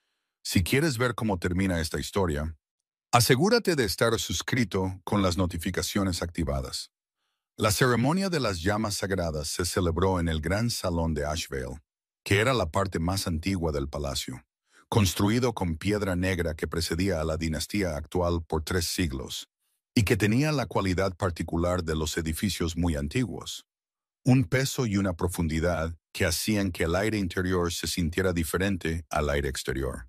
Si quieres ver cómo termina esta historia, asegúrate de estar suscrito con las notificaciones activadas. La ceremonia de las llamas sagradas se celebró en el gran salón de Asheville, que era la parte más antigua del palacio, construido con piedra negra que precedía a la dinastía actual por 3 siglos, y que tenía la cualidad particular de los edificios muy antiguos. Un peso y una profundidad que hacían que el aire interior se sintiera diferente al aire exterior,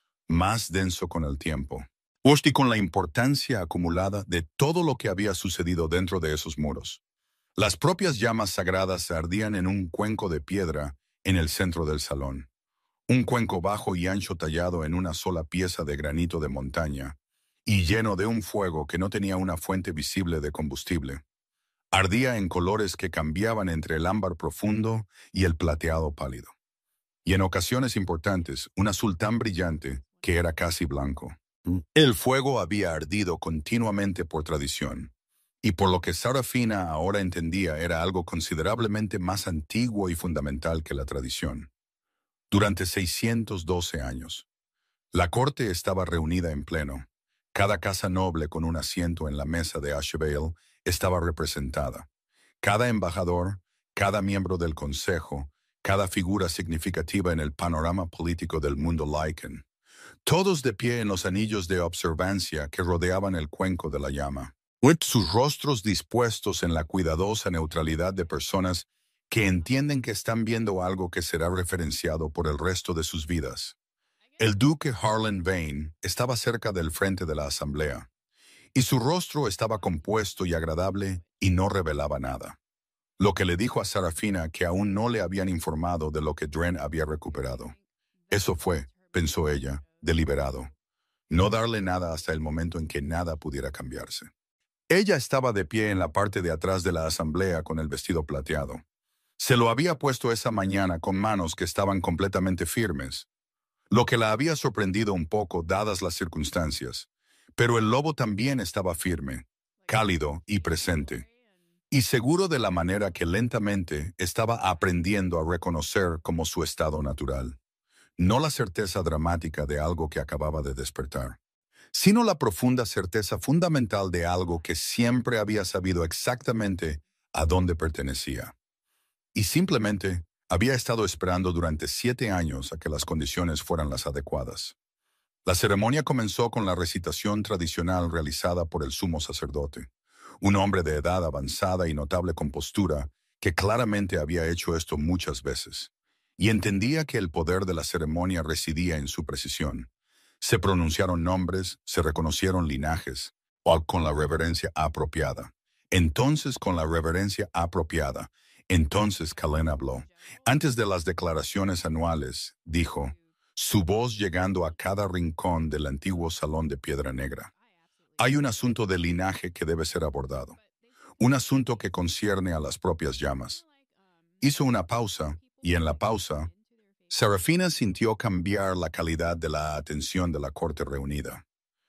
más denso con el tiempo, y con la importancia acumulada de todo lo que había sucedido dentro de esos muros. Las propias llamas sagradas ardían en un cuenco de piedra en el centro del salón, un cuenco bajo y ancho tallado en una sola pieza de granito de montaña, y lleno de un fuego que no tenía una fuente visible de combustible. Ardía en colores que cambiaban entre el ámbar profundo y el plateado pálido. Y en ocasiones importantes, un azul tan brillante que era casi blanco. El fuego había ardido continuamente por tradición, y por lo que Sarafina ahora entendía era algo considerablemente más antiguo y fundamental que la tradición. Durante 612 años, la corte estaba reunida en pleno. Cada casa noble con un asiento en la mesa de Asheville estaba representada. Cada embajador, cada miembro del consejo, cada figura significativa en el panorama político del mundo Lycan, todos de pie en los anillos de observancia que rodeaban el cuenco de la llama, sus rostros dispuestos en la cuidadosa neutralidad de personas que entienden que están viendo algo que será referenciado por el resto de sus vidas. El duque Harlan Vane estaba cerca del frente de la asamblea, y su rostro estaba compuesto y agradable y no revelaba nada. Lo que le dijo a Sarafina que aún no le habían informado de lo que Dren había recuperado. Eso fue, pensó ella, deliberado. No darle nada hasta el momento en que nada pudiera cambiarse. Ella estaba de pie en la parte de atrás de la asamblea con el vestido plateado. Se lo había puesto esa mañana con manos que estaban completamente firmes, lo que la había sorprendido un poco dadas las circunstancias. Pero el lobo también estaba firme, cálido y presente, y seguro de la manera que lentamente estaba aprendiendo a reconocer como su estado natural. No la certeza dramática de algo que acababa de despertar, sino la profunda certeza fundamental de algo que siempre había sabido exactamente a dónde pertenecía. Y simplemente había estado esperando durante 7 años a que las condiciones fueran las adecuadas. La ceremonia comenzó con la recitación tradicional realizada por el sumo sacerdote, un hombre de edad avanzada y notable compostura que claramente había hecho esto muchas veces, y entendía que el poder de la ceremonia residía en su precisión. Se pronunciaron nombres, se reconocieron linajes, o con la reverencia apropiada. Entonces, con la reverencia apropiada, entonces Kalen habló. Antes de las declaraciones anuales, dijo, su voz llegando a cada rincón del antiguo salón de Piedra Negra. Hay un asunto de linaje que debe ser abordado, un asunto que concierne a las propias llamas. Hizo una pausa, y en la pausa, Serafina sintió cambiar la calidad de la atención de la corte reunida.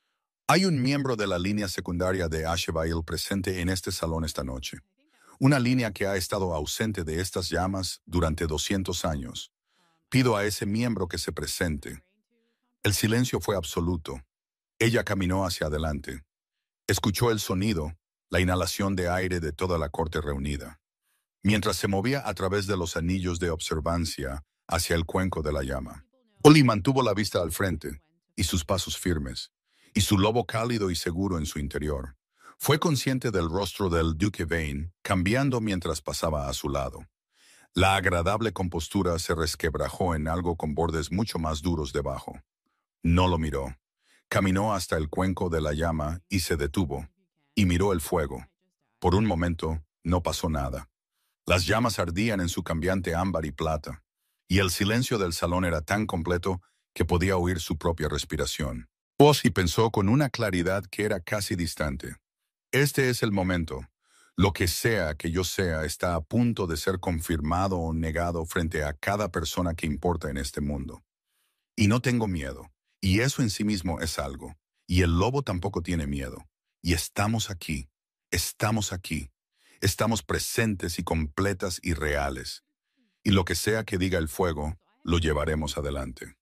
Hay un miembro de la línea secundaria de Ashevail presente en este salón esta noche, una línea que ha estado ausente de estas llamas durante 200 años. Pido a ese miembro que se presente. El silencio fue absoluto. Ella caminó hacia adelante. Escuchó el sonido, la inhalación de aire de toda la corte reunida, mientras se movía a través de los anillos de observancia hacia el cuenco de la llama. Oli mantuvo la vista al frente, y sus pasos firmes, y su lobo cálido y seguro en su interior. Fue consciente del rostro del Duque Vane, cambiando mientras pasaba a su lado. La agradable compostura se resquebrajó en algo con bordes mucho más duros debajo. No lo miró. Caminó hasta el cuenco de la llama y se detuvo, y miró el fuego. Por un momento, no pasó nada. Las llamas ardían en su cambiante ámbar y plata, y el silencio del salón era tan completo que podía oír su propia respiración. Ozzy pensó con una claridad que era casi distante. Este es el momento. Lo que sea que yo sea está a punto de ser confirmado o negado frente a cada persona que importa en este mundo. Y no tengo miedo. Y eso en sí mismo es algo. Y el lobo tampoco tiene miedo. Y estamos aquí. Estamos aquí. Estamos presentes y completas y reales. Y lo que sea que diga el fuego, lo llevaremos adelante.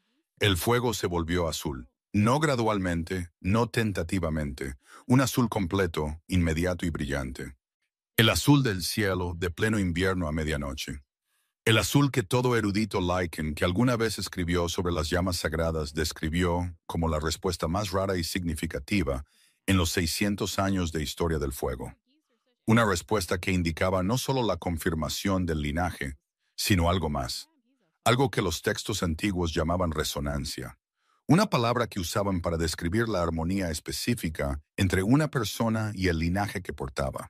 El fuego se volvió azul. No gradualmente, no tentativamente. Un azul completo, inmediato y brillante. El azul del cielo de pleno invierno a medianoche. El azul que todo erudito Lycan que alguna vez escribió sobre las llamas sagradas describió como la respuesta más rara y significativa en los 600 años de historia del fuego. Una respuesta que indicaba no solo la confirmación del linaje, sino algo más. Algo que los textos antiguos llamaban resonancia. Una palabra que usaban para describir la armonía específica entre una persona y el linaje que portaba.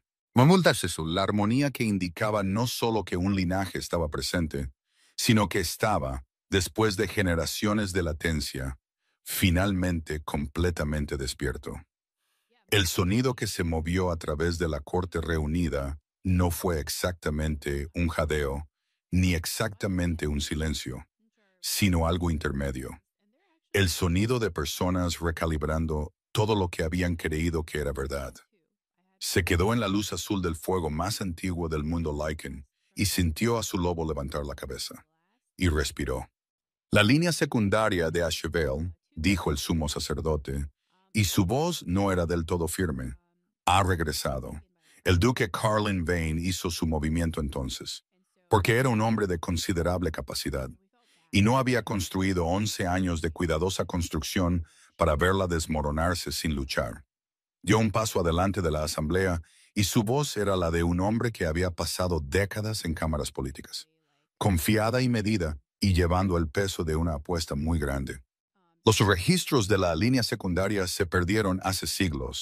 La armonía que indicaba no solo que un linaje estaba presente, sino que estaba, después de generaciones de latencia, finalmente completamente despierto. El sonido que se movió a través de la corte reunida no fue exactamente un jadeo, ni exactamente un silencio, sino algo intermedio. El sonido de personas recalibrando todo lo que habían creído que era verdad. Se quedó en la luz azul del fuego más antiguo del mundo Lycan y sintió a su lobo levantar la cabeza. Y respiró. La línea secundaria de Ashevail, dijo el sumo sacerdote, y su voz no era del todo firme. Ha regresado. El duque Carlin Vane hizo su movimiento entonces, porque era un hombre de considerable capacidad, y no había construido 11 años de cuidadosa construcción para verla desmoronarse sin luchar. Dio un paso adelante de la asamblea y su voz era la de un hombre que había pasado décadas en cámaras políticas, confiada y medida y llevando el peso de una apuesta muy grande. Los registros de la línea secundaria se perdieron hace siglos,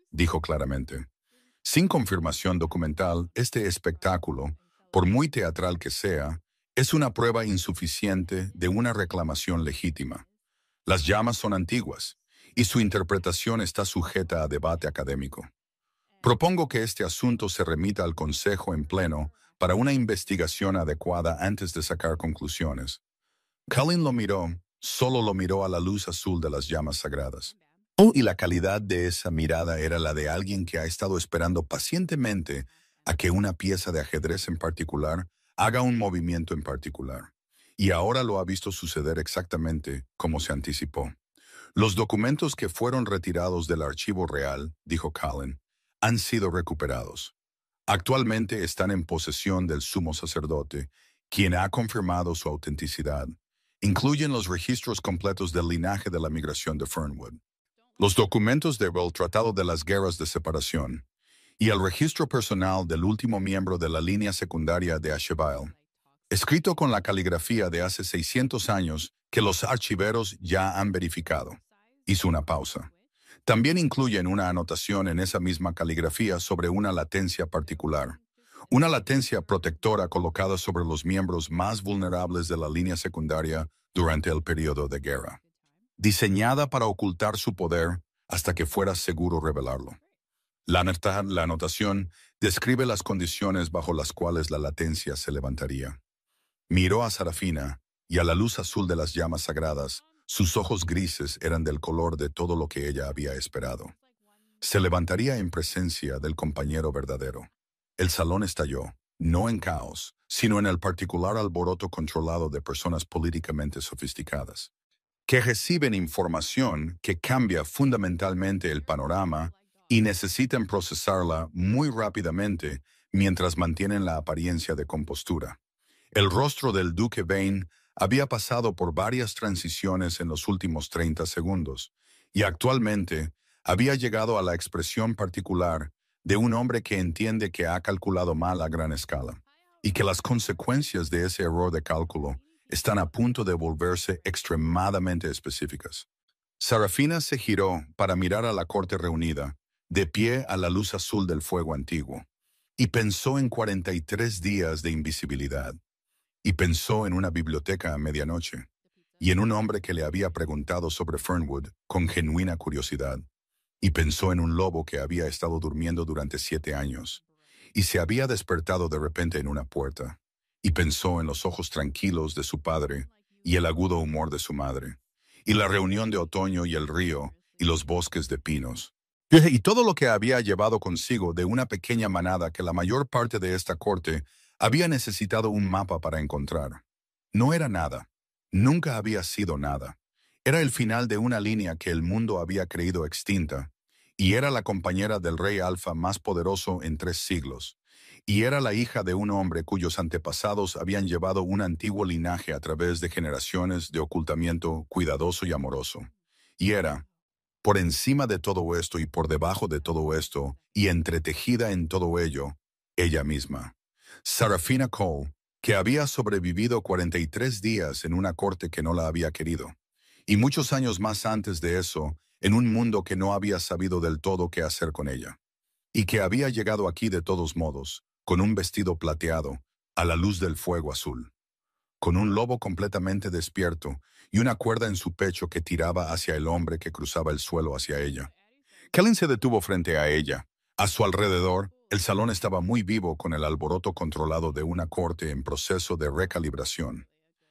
dijo claramente. Sin confirmación documental, este espectáculo, por muy teatral que sea, es una prueba insuficiente de una reclamación legítima. Las llamas son antiguas, y su interpretación está sujeta a debate académico. Propongo que este asunto se remita al Consejo en pleno para una investigación adecuada antes de sacar conclusiones. Cullen lo miró, solo lo miró a la luz azul de las llamas sagradas. Oh, y la calidad de esa mirada era la de alguien que ha estado esperando pacientemente a que una pieza de ajedrez en particular haga un movimiento en particular. Y ahora lo ha visto suceder exactamente como se anticipó. Los documentos que fueron retirados del archivo real, dijo Cullen, han sido recuperados. Actualmente están en posesión del sumo sacerdote, quien ha confirmado su autenticidad. Incluyen los registros completos del linaje de la migración de Fernwood, los documentos del Tratado de las Guerras de Separación y el registro personal del último miembro de la línea secundaria de Asheville, escrito con la caligrafía de hace 600 años que los archiveros ya han verificado. Hizo una pausa. También incluyen una anotación en esa misma caligrafía sobre una latencia particular. Una latencia protectora colocada sobre los miembros más vulnerables de la línea secundaria durante el periodo de guerra, diseñada para ocultar su poder hasta que fuera seguro revelarlo. La anotación describe las condiciones bajo las cuales la latencia se levantaría. Miró a Sarafina, y a la luz azul de las llamas sagradas, sus ojos grises eran del color de todo lo que ella había esperado. Se levantaría en presencia del compañero verdadero. El salón estalló, no en caos, sino en el particular alboroto controlado de personas políticamente sofisticadas, que reciben información que cambia fundamentalmente el panorama y necesitan procesarla muy rápidamente mientras mantienen la apariencia de compostura. El rostro del duque Vane había pasado por varias transiciones en los últimos 30 segundos, y actualmente había llegado a la expresión particular de un hombre que entiende que ha calculado mal a gran escala, y que las consecuencias de ese error de cálculo están a punto de volverse extremadamente específicas. Sarafina se giró para mirar a la corte reunida, de pie a la luz azul del fuego antiguo, y pensó en 43 días de invisibilidad. Y pensó en una biblioteca a medianoche, y en un hombre que le había preguntado sobre Fernwood con genuina curiosidad, y pensó en un lobo que había estado durmiendo durante 7 años, y se había despertado de repente en una puerta, y pensó en los ojos tranquilos de su padre y el agudo humor de su madre, y la reunión de otoño y el río y los bosques de pinos, y todo lo que había llevado consigo de una pequeña manada que la mayor parte de esta corte había necesitado un mapa para encontrar. No era nada. Nunca había sido nada. Era el final de una línea que el mundo había creído extinta, y era la compañera del rey Alfa más poderoso en 3 siglos, y era la hija de un hombre cuyos antepasados habían llevado un antiguo linaje a través de generaciones de ocultamiento cuidadoso y amoroso. Y era, por encima de todo esto y por debajo de todo esto, y entretejida en todo ello, ella misma, Sarafina Cole, que había sobrevivido 43 días en una corte que no la había querido, y muchos años más antes de eso, en un mundo que no había sabido del todo qué hacer con ella, y que había llegado aquí de todos modos, con un vestido plateado, a la luz del fuego azul, con un lobo completamente despierto y una cuerda en su pecho que tiraba hacia el hombre que cruzaba el suelo hacia ella. Cullen se detuvo frente a ella. A su alrededor, el salón estaba muy vivo con el alboroto controlado de una corte en proceso de recalibración.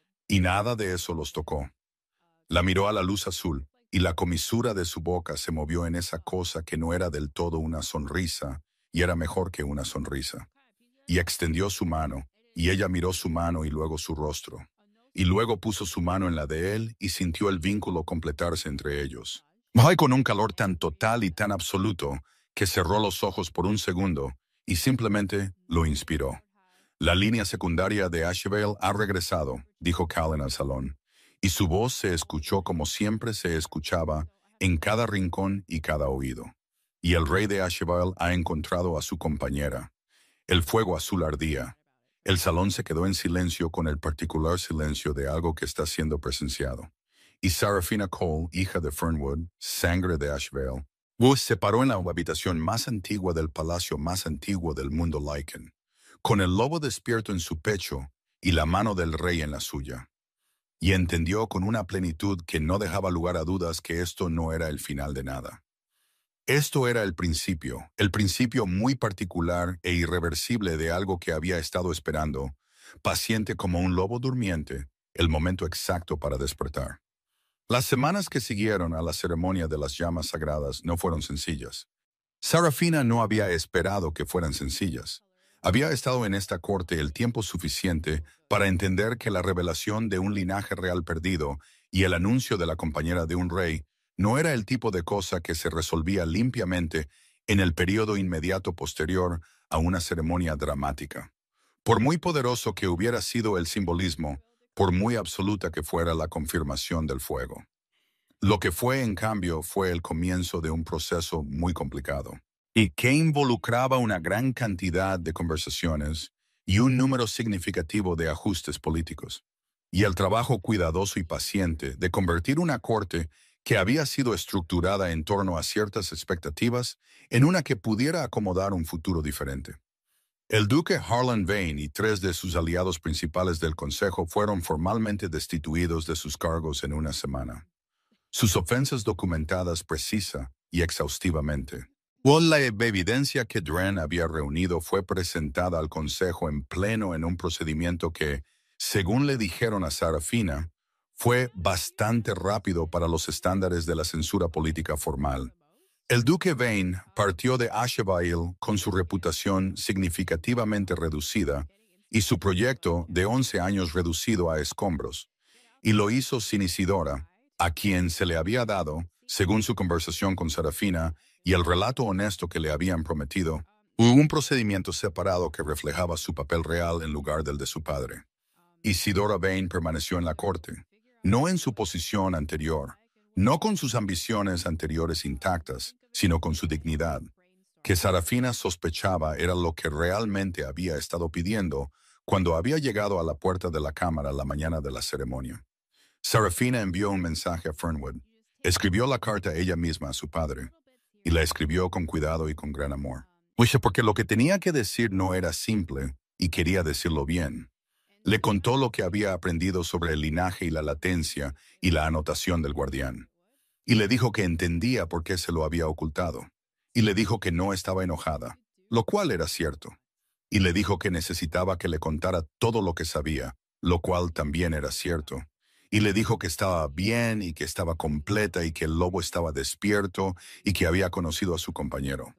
Y nada de eso los tocó. La miró a la luz azul, y la comisura de su boca se movió en esa cosa que no era del todo una sonrisa, y era mejor que una sonrisa. Y extendió su mano, y ella miró su mano y luego su rostro. Y luego puso su mano en la de él y sintió el vínculo completarse entre ellos. Ay, con un calor tan total y tan absoluto que cerró los ojos por un segundo y simplemente lo inspiró. La línea secundaria de Asheville ha regresado, dijo Cullen al salón, y su voz se escuchó como siempre se escuchaba en cada rincón y cada oído. Y el rey de Asheville ha encontrado a su compañera. El fuego azul ardía. El salón se quedó en silencio con el particular silencio de algo que está siendo presenciado. Y Sarafina Cole, hija de Fernwood, sangre de Asheville, Bus se paró en la habitación más antigua del palacio más antiguo del mundo Lycan, con el lobo despierto en su pecho y la mano del rey en la suya, y entendió con una plenitud que no dejaba lugar a dudas que esto no era el final de nada. Esto era el principio muy particular e irreversible de algo que había estado esperando, paciente como un lobo durmiente, el momento exacto para despertar. Las semanas que siguieron a la ceremonia de las llamas sagradas no fueron sencillas. Sarafina no había esperado que fueran sencillas. Había estado en esta corte el tiempo suficiente para entender que la revelación de un linaje real perdido y el anuncio de la compañera de un rey no era el tipo de cosa que se resolvía limpiamente en el periodo inmediato posterior a una ceremonia dramática. Por muy poderoso que hubiera sido el simbolismo, por muy absoluta que fuera la confirmación del fuego. Lo que fue, en cambio, fue el comienzo de un proceso muy complicado, y que involucraba una gran cantidad de conversaciones y un número significativo de ajustes políticos, y el trabajo cuidadoso y paciente de convertir una corte que había sido estructurada en torno a ciertas expectativas en una que pudiera acomodar un futuro diferente. El duque Harlan Vane y 3 de sus aliados principales del Consejo fueron formalmente destituidos de sus cargos en una semana. Sus ofensas documentadas precisa y exhaustivamente. La evidencia que Dren había reunido fue presentada al Consejo en pleno en un procedimiento que, según le dijeron a Sarafina, fue bastante rápido para los estándares de la censura política formal. El duque Vane partió de Asheville con su reputación significativamente reducida y su proyecto de 11 años reducido a escombros, y lo hizo sin Isidora, a quien se le había dado, según su conversación con Sarafina y el relato honesto que le habían prometido, un procedimiento separado que reflejaba su papel real en lugar del de su padre. Isidora Vane permaneció en la corte, no en su posición anterior, no con sus ambiciones anteriores intactas, sino con su dignidad, que Sarafina sospechaba era lo que realmente había estado pidiendo cuando había llegado a la puerta de la cámara la mañana de la ceremonia. Sarafina envió un mensaje a Fernwood, escribió la carta ella misma a su padre, y la escribió con cuidado y con gran amor. Porque lo que tenía que decir no era simple, y quería decirlo bien. Le contó lo que había aprendido sobre el linaje y la latencia y la anotación del guardián. Y le dijo que entendía por qué se lo había ocultado. Y le dijo que no estaba enojada, lo cual era cierto. Y le dijo que necesitaba que le contara todo lo que sabía, lo cual también era cierto. Y le dijo que estaba bien y que estaba completa y que el lobo estaba despierto y que había conocido a su compañero.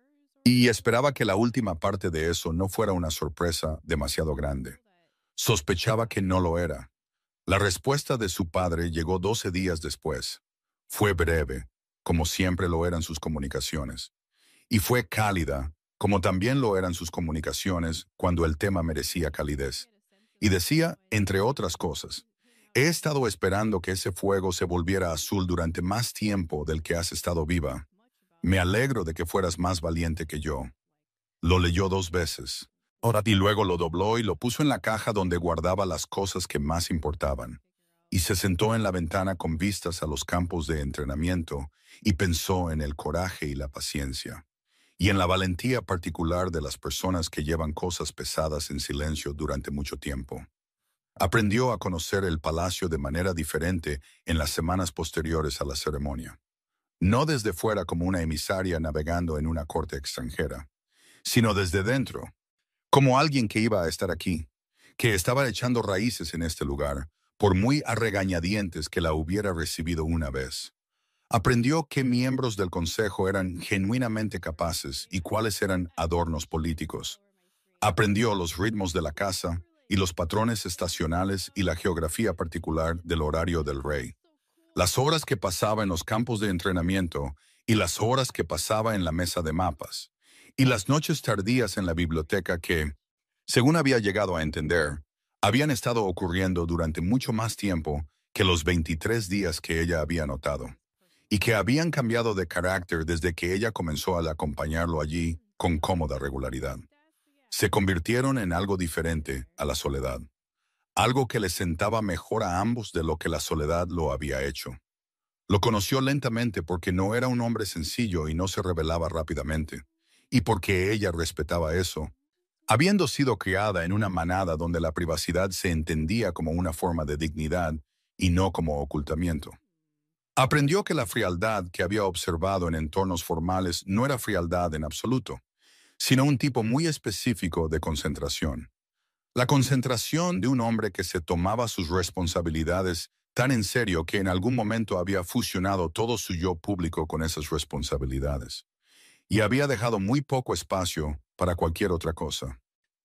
Y esperaba que la última parte de eso no fuera una sorpresa demasiado grande. Sospechaba que no lo era. La respuesta de su padre llegó 12 días después. Fue breve, como siempre lo eran sus comunicaciones. Y fue cálida, como también lo eran sus comunicaciones cuando el tema merecía calidez. Y decía, entre otras cosas, he estado esperando que ese fuego se volviera azul durante más tiempo del que has estado viva. Me alegro de que fueras más valiente que yo. Lo leyó 2 veces. Y luego lo dobló y lo puso en la caja donde guardaba las cosas que más importaban. Y se sentó en la ventana con vistas a los campos de entrenamiento y pensó en el coraje y la paciencia, y en la valentía particular de las personas que llevan cosas pesadas en silencio durante mucho tiempo. Aprendió a conocer el palacio de manera diferente en las semanas posteriores a la ceremonia. No desde fuera como una emisaria navegando en una corte extranjera, sino desde dentro, como alguien que iba a estar aquí, que estaba echando raíces en este lugar, por muy a regañadientes que la hubiera recibido una vez. Aprendió qué miembros del consejo eran genuinamente capaces y cuáles eran adornos políticos. Aprendió los ritmos de la casa y los patrones estacionales y la geografía particular del horario del rey. Las horas que pasaba en los campos de entrenamiento y las horas que pasaba en la mesa de mapas. Y las noches tardías en la biblioteca que, según había llegado a entender, habían estado ocurriendo durante mucho más tiempo que los 23 días que ella había notado, y que habían cambiado de carácter desde que ella comenzó a acompañarlo allí con cómoda regularidad. Se convirtieron en algo diferente a la soledad, algo que les sentaba mejor a ambos de lo que la soledad lo había hecho. Lo conoció lentamente porque no era un hombre sencillo y no se rebelaba rápidamente, y porque ella respetaba eso, habiendo sido criada en una manada donde la privacidad se entendía como una forma de dignidad y no como ocultamiento. Aprendió que la frialdad que había observado en entornos formales no era frialdad en absoluto, sino un tipo muy específico de concentración. La concentración de un hombre que se tomaba sus responsabilidades tan en serio que en algún momento había fusionado todo su yo público con esas responsabilidades y había dejado muy poco espacio para cualquier otra cosa.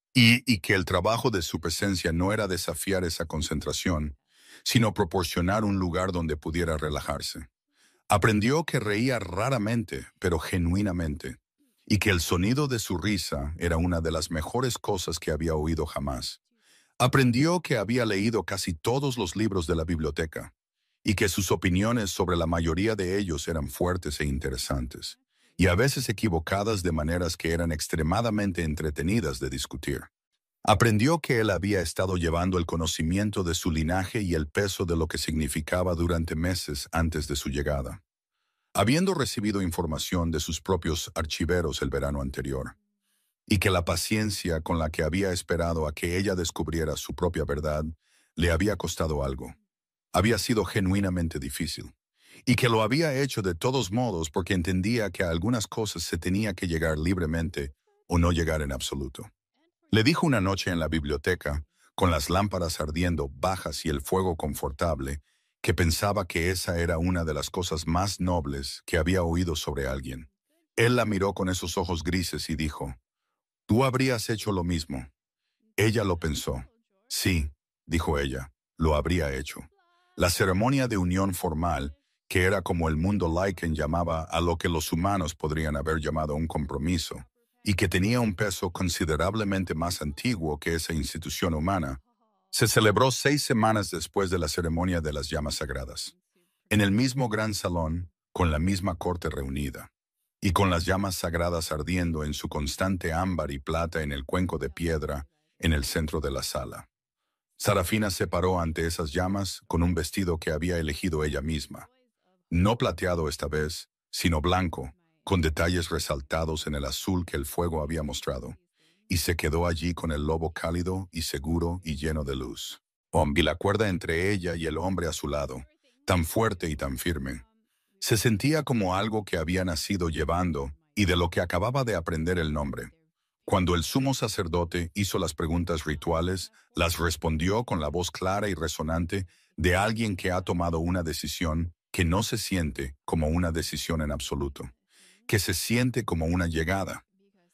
Y que el trabajo de su presencia no era desafiar esa concentración, sino proporcionar un lugar donde pudiera relajarse. Aprendió que reía raramente, pero genuinamente, y que el sonido de su risa era una de las mejores cosas que había oído jamás. Aprendió que había leído casi todos los libros de la biblioteca, y que sus opiniones sobre la mayoría de ellos eran fuertes e interesantes, y a veces equivocadas de maneras que eran extremadamente entretenidas de discutir. Aprendió que él había estado llevando el conocimiento de su linaje y el peso de lo que significaba durante meses antes de su llegada, habiendo recibido información de sus propios archiveros el verano anterior, y que la paciencia con la que había esperado a que ella descubriera su propia verdad le había costado algo. Había sido genuinamente difícil, y que lo había hecho de todos modos porque entendía que a algunas cosas se tenía que llegar libremente o no llegar en absoluto. Le dijo una noche en la biblioteca, con las lámparas ardiendo bajas y el fuego confortable, que pensaba que esa era una de las cosas más nobles que había oído sobre alguien. Él la miró con esos ojos grises y dijo, «Tú habrías hecho lo mismo». Ella lo pensó. «Sí», dijo ella, «lo habría hecho». La ceremonia de unión formal, que era como el mundo Lycan llamaba a lo que los humanos podrían haber llamado un compromiso, y que tenía un peso considerablemente más antiguo que esa institución humana, se celebró 6 semanas después de la ceremonia de las llamas sagradas, en el mismo gran salón, con la misma corte reunida, y con las llamas sagradas ardiendo en su constante ámbar y plata en el cuenco de piedra en el centro de la sala. Sarafina se paró ante esas llamas con un vestido que había elegido ella misma, no plateado esta vez, sino blanco, con detalles resaltados en el azul que el fuego había mostrado, y se quedó allí con el lobo cálido y seguro y lleno de luz. Y la cuerda entre ella y el hombre a su lado, tan fuerte y tan firme. Se sentía como algo que había nacido llevando y de lo que acababa de aprender el nombre. Cuando el sumo sacerdote hizo las preguntas rituales, las respondió con la voz clara y resonante de alguien que ha tomado una decisión que no se siente como una decisión en absoluto, que se siente como una llegada.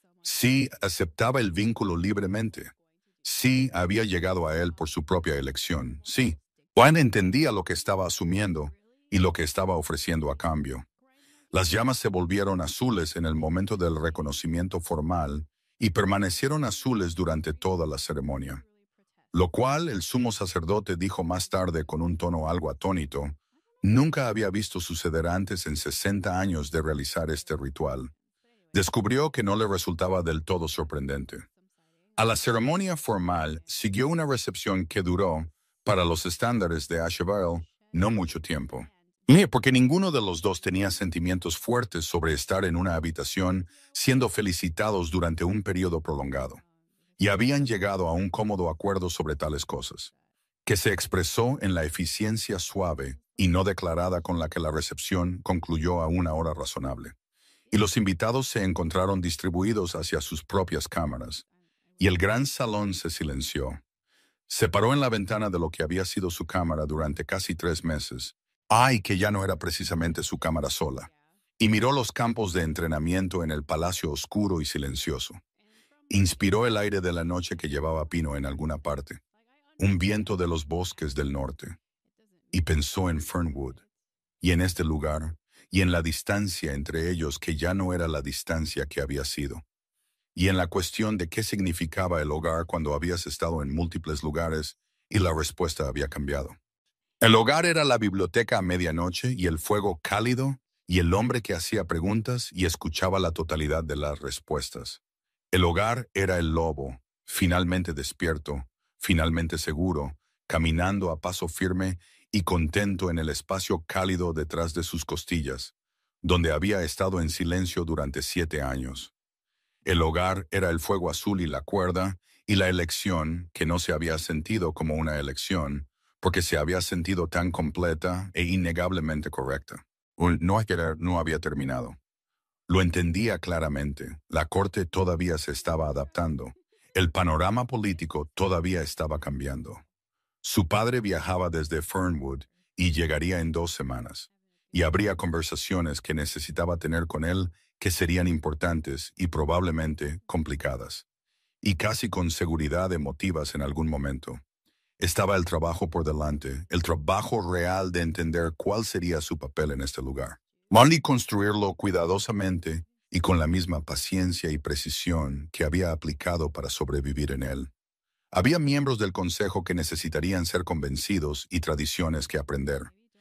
Sí, aceptaba el vínculo libremente. Sí, había llegado a él por su propia elección. Sí, Juan entendía lo que estaba asumiendo y lo que estaba ofreciendo a cambio. Las llamas se volvieron azules en el momento del reconocimiento formal y permanecieron azules durante toda la ceremonia, lo cual el sumo sacerdote dijo más tarde con un tono algo atónito, nunca había visto suceder antes en 60 años de realizar este ritual. Descubrió que no le resultaba del todo sorprendente. A la ceremonia formal siguió una recepción que duró, para los estándares de Asheville, no mucho tiempo. Porque ninguno de los dos tenía sentimientos fuertes sobre estar en una habitación siendo felicitados durante un periodo prolongado. Y habían llegado a un cómodo acuerdo sobre tales cosas, que se expresó en la eficiencia suave y no declarada con la que la recepción concluyó a una hora razonable. Y los invitados se encontraron distribuidos hacia sus propias cámaras, y el gran salón se silenció. Se paró en la ventana de lo que había sido su cámara durante casi 3 meses, que ya no era precisamente su cámara sola, y miró los campos de entrenamiento en el palacio oscuro y silencioso. Inspiró el aire de la noche que llevaba pino en alguna parte, un viento de los bosques del norte, y pensó en Fernwood, y en este lugar, y en la distancia entre ellos que ya no era la distancia que había sido, y en la cuestión de qué significaba el hogar cuando habías estado en múltiples lugares y la respuesta había cambiado. El hogar era la biblioteca a medianoche y el fuego cálido y el hombre que hacía preguntas y escuchaba la totalidad de las respuestas. El hogar era el lobo, finalmente despierto, finalmente seguro, caminando a paso firme y contento en el espacio cálido detrás de sus costillas, donde había estado en silencio durante 7 años. El hogar era el fuego azul y la cuerda, y la elección, que no se había sentido como una elección, porque se había sentido tan completa e innegablemente correcta. No, no había terminado. Lo entendía claramente. La corte todavía se estaba adaptando. El panorama político todavía estaba cambiando. Su padre viajaba desde Fernwood y llegaría en 2 semanas. Y habría conversaciones que necesitaba tener con él que serían importantes y probablemente complicadas. Y casi con seguridad emotivas en algún momento. Estaba el trabajo por delante, el trabajo real de entender cuál sería su papel en este lugar. Molly construirlo cuidadosamente y con la misma paciencia y precisión que había aplicado para sobrevivir en él. Había miembros del consejo que necesitarían ser convencidos y tradiciones que aprender,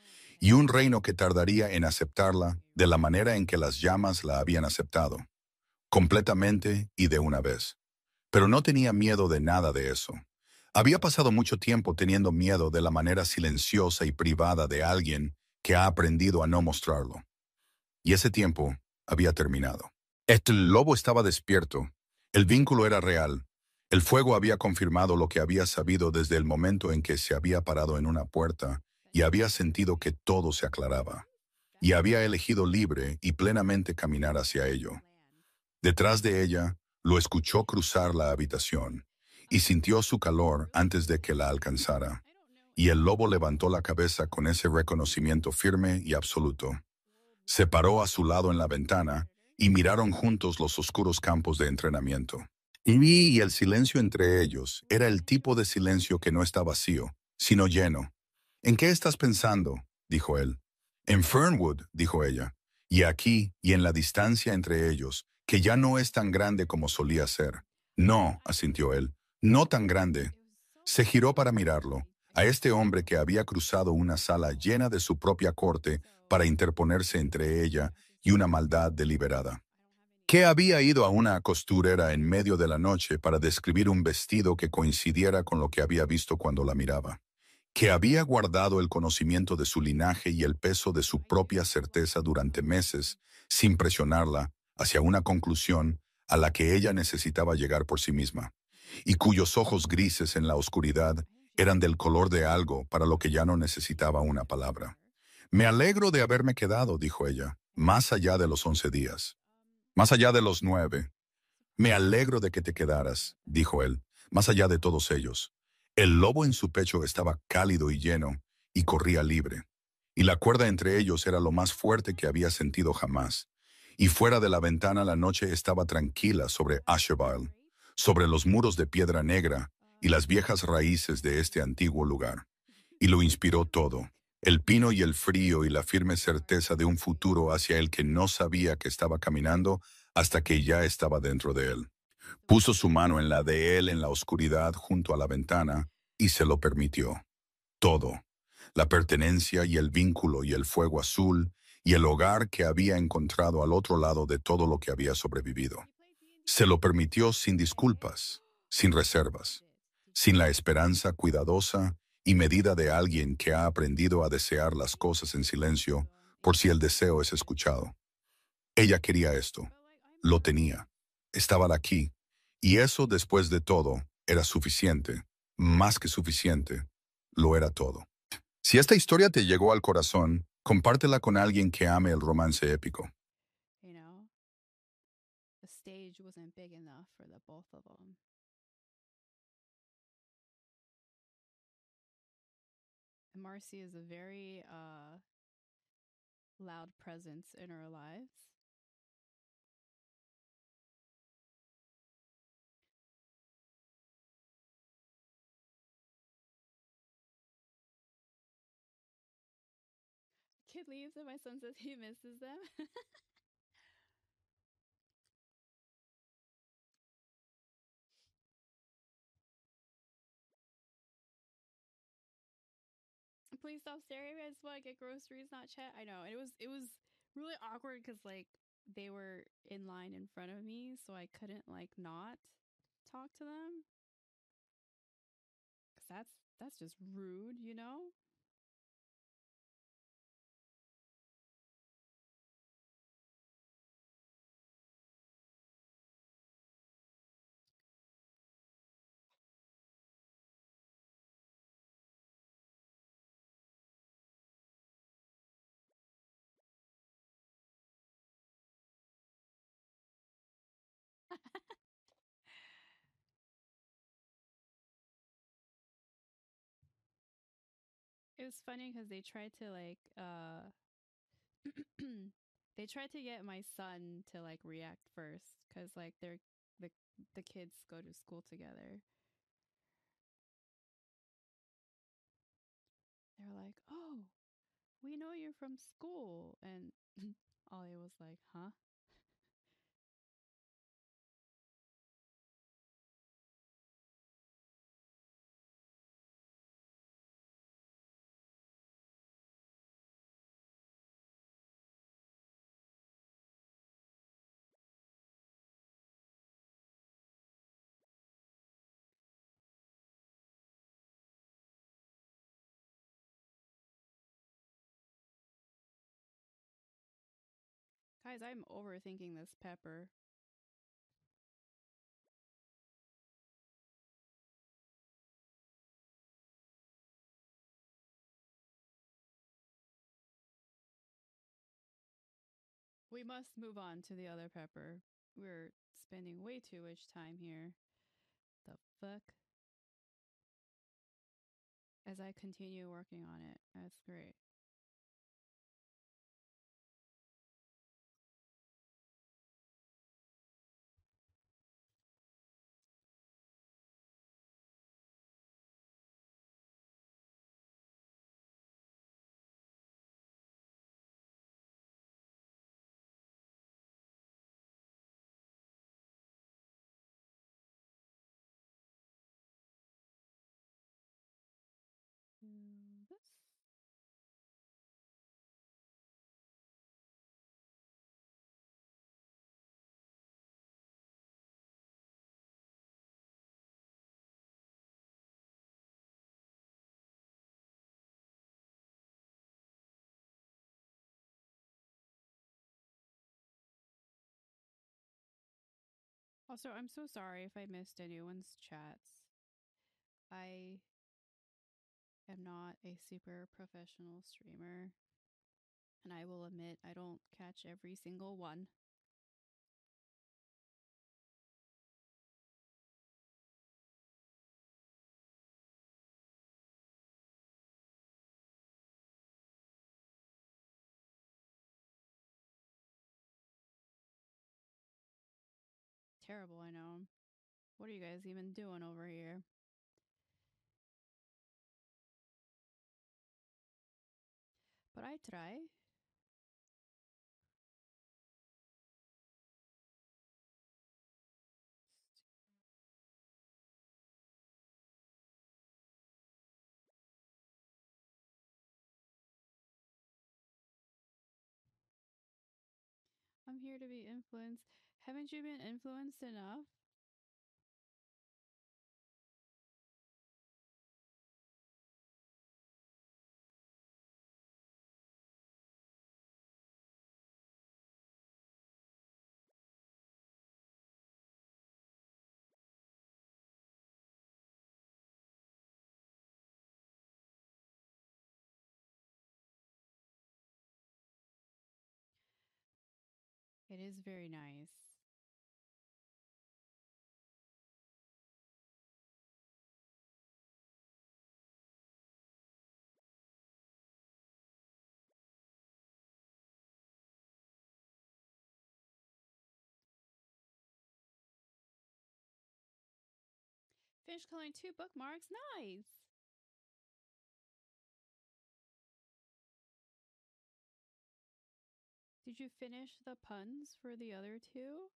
y un reino que tardaría en aceptarla de la manera en que las llamas la habían aceptado, completamente y de una vez. Pero no tenía miedo de nada de eso. Había pasado mucho tiempo teniendo miedo de la manera silenciosa y privada de alguien que ha aprendido a no mostrarlo. Y ese tiempo había terminado. El lobo estaba despierto. El vínculo era real. El fuego había confirmado lo que había sabido desde el momento en que se había parado en una puerta y había sentido que todo se aclaraba. Y había elegido libre y plenamente caminar hacia ello. Detrás de ella, lo escuchó cruzar la habitación y sintió su calor antes de que la alcanzara. Y el lobo levantó la cabeza con ese reconocimiento firme y absoluto. Se paró a su lado en la ventana y miraron juntos los oscuros campos de entrenamiento. Y el silencio entre ellos era el tipo de silencio que no está vacío, sino lleno. ¿En qué estás pensando?, dijo él. En Fernwood, dijo ella, y aquí y en la distancia entre ellos, que ya no es tan grande como solía ser. No, asintió él, no tan grande. Se giró para mirarlo, a este hombre que había cruzado una sala llena de su propia corte para interponerse entre ella y una maldad deliberada. Que había ido a una costurera en medio de la noche para describir un vestido que coincidiera con lo que había visto cuando la miraba. Que había guardado el conocimiento de su linaje y el peso de su propia certeza durante meses, sin presionarla, hacia una conclusión a la que ella necesitaba llegar por sí misma, y cuyos ojos grises en la oscuridad eran del color de algo para lo que ya no necesitaba una palabra. Me alegro de haberme quedado, dijo ella, más allá de los 11 días. Más allá de los 9. Me alegro de que te quedaras, dijo él, más allá de todos ellos. El lobo en su pecho estaba cálido y lleno, y corría libre. Y la cuerda entre ellos era lo más fuerte que había sentido jamás. Y fuera de la ventana la noche estaba tranquila sobre Asherville, sobre los muros de piedra negra y las viejas raíces de este antiguo lugar. Y lo inspiró todo. El pino y el frío y la firme certeza de un futuro hacia el que no sabía que estaba caminando hasta que ya estaba dentro de él. Puso su mano en la de él en la oscuridad junto a la ventana y se lo permitió. Todo. La pertenencia y el vínculo y el fuego azul y el hogar que había encontrado al otro lado de todo lo que había sobrevivido. Se lo permitió sin disculpas, sin reservas, sin la esperanza cuidadosa y medida de alguien que ha aprendido a desear las cosas en silencio por si el deseo es escuchado. Ella quería esto, lo tenía, estaba aquí, y eso después de todo era suficiente, más que suficiente, lo era todo. Si esta historia te llegó al corazón, compártela con alguien que ame el romance épico. You know, the stage wasn't big enough for the both of them. And Marcy is a very loud presence in our lives. Kid leaves and my son says he misses them. Please stop staring. I just want to get groceries, not chat. I know. It was really awkward because like they were in line in front of me, so I couldn't like not talk to them. Cause that's just rude, you know. was funny because they tried to like they tried to get my son to like react first because like the the kids go to school together. They're like, "Oh, we know you're from school," and Ollie was like, "Huh?" Guys, I'm overthinking this pepper. We must move on to the other pepper. We're spending way too much time here. The fuck? As I continue working on it. That's great. This. Also, I'm so sorry if I missed anyone's chats. I am not a super professional streamer, and I will admit I don't catch every single one. Terrible, I know. What are you guys even doing over here? But I try. I'm here to be influenced. Haven't you been influenced enough? It is very nice. Finished coloring 2 bookmarks. Nice. Did you finish the puns for the other 2?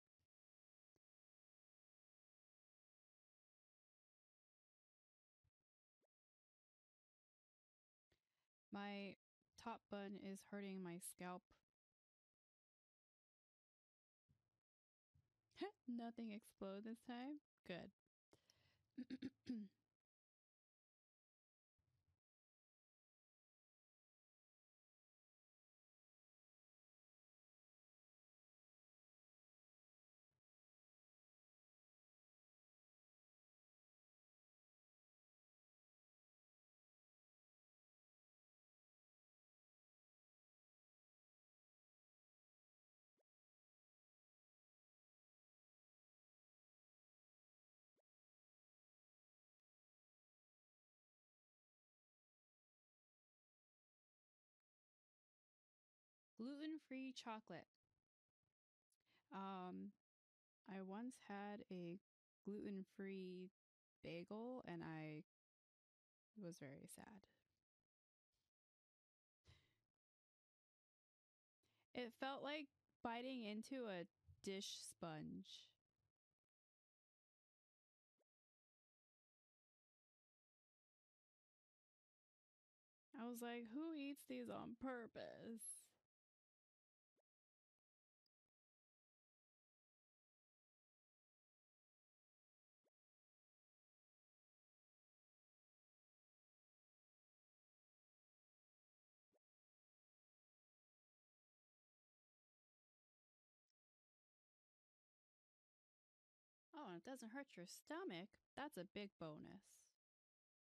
My top bun is hurting my scalp. Nothing explode this time. Good. Gluten-free chocolate. Um, I once had a gluten-free bagel and I was very sad. It felt like biting into a dish sponge. I was like, who eats these on purpose? Oh, and it doesn't hurt your stomach. That's a big bonus.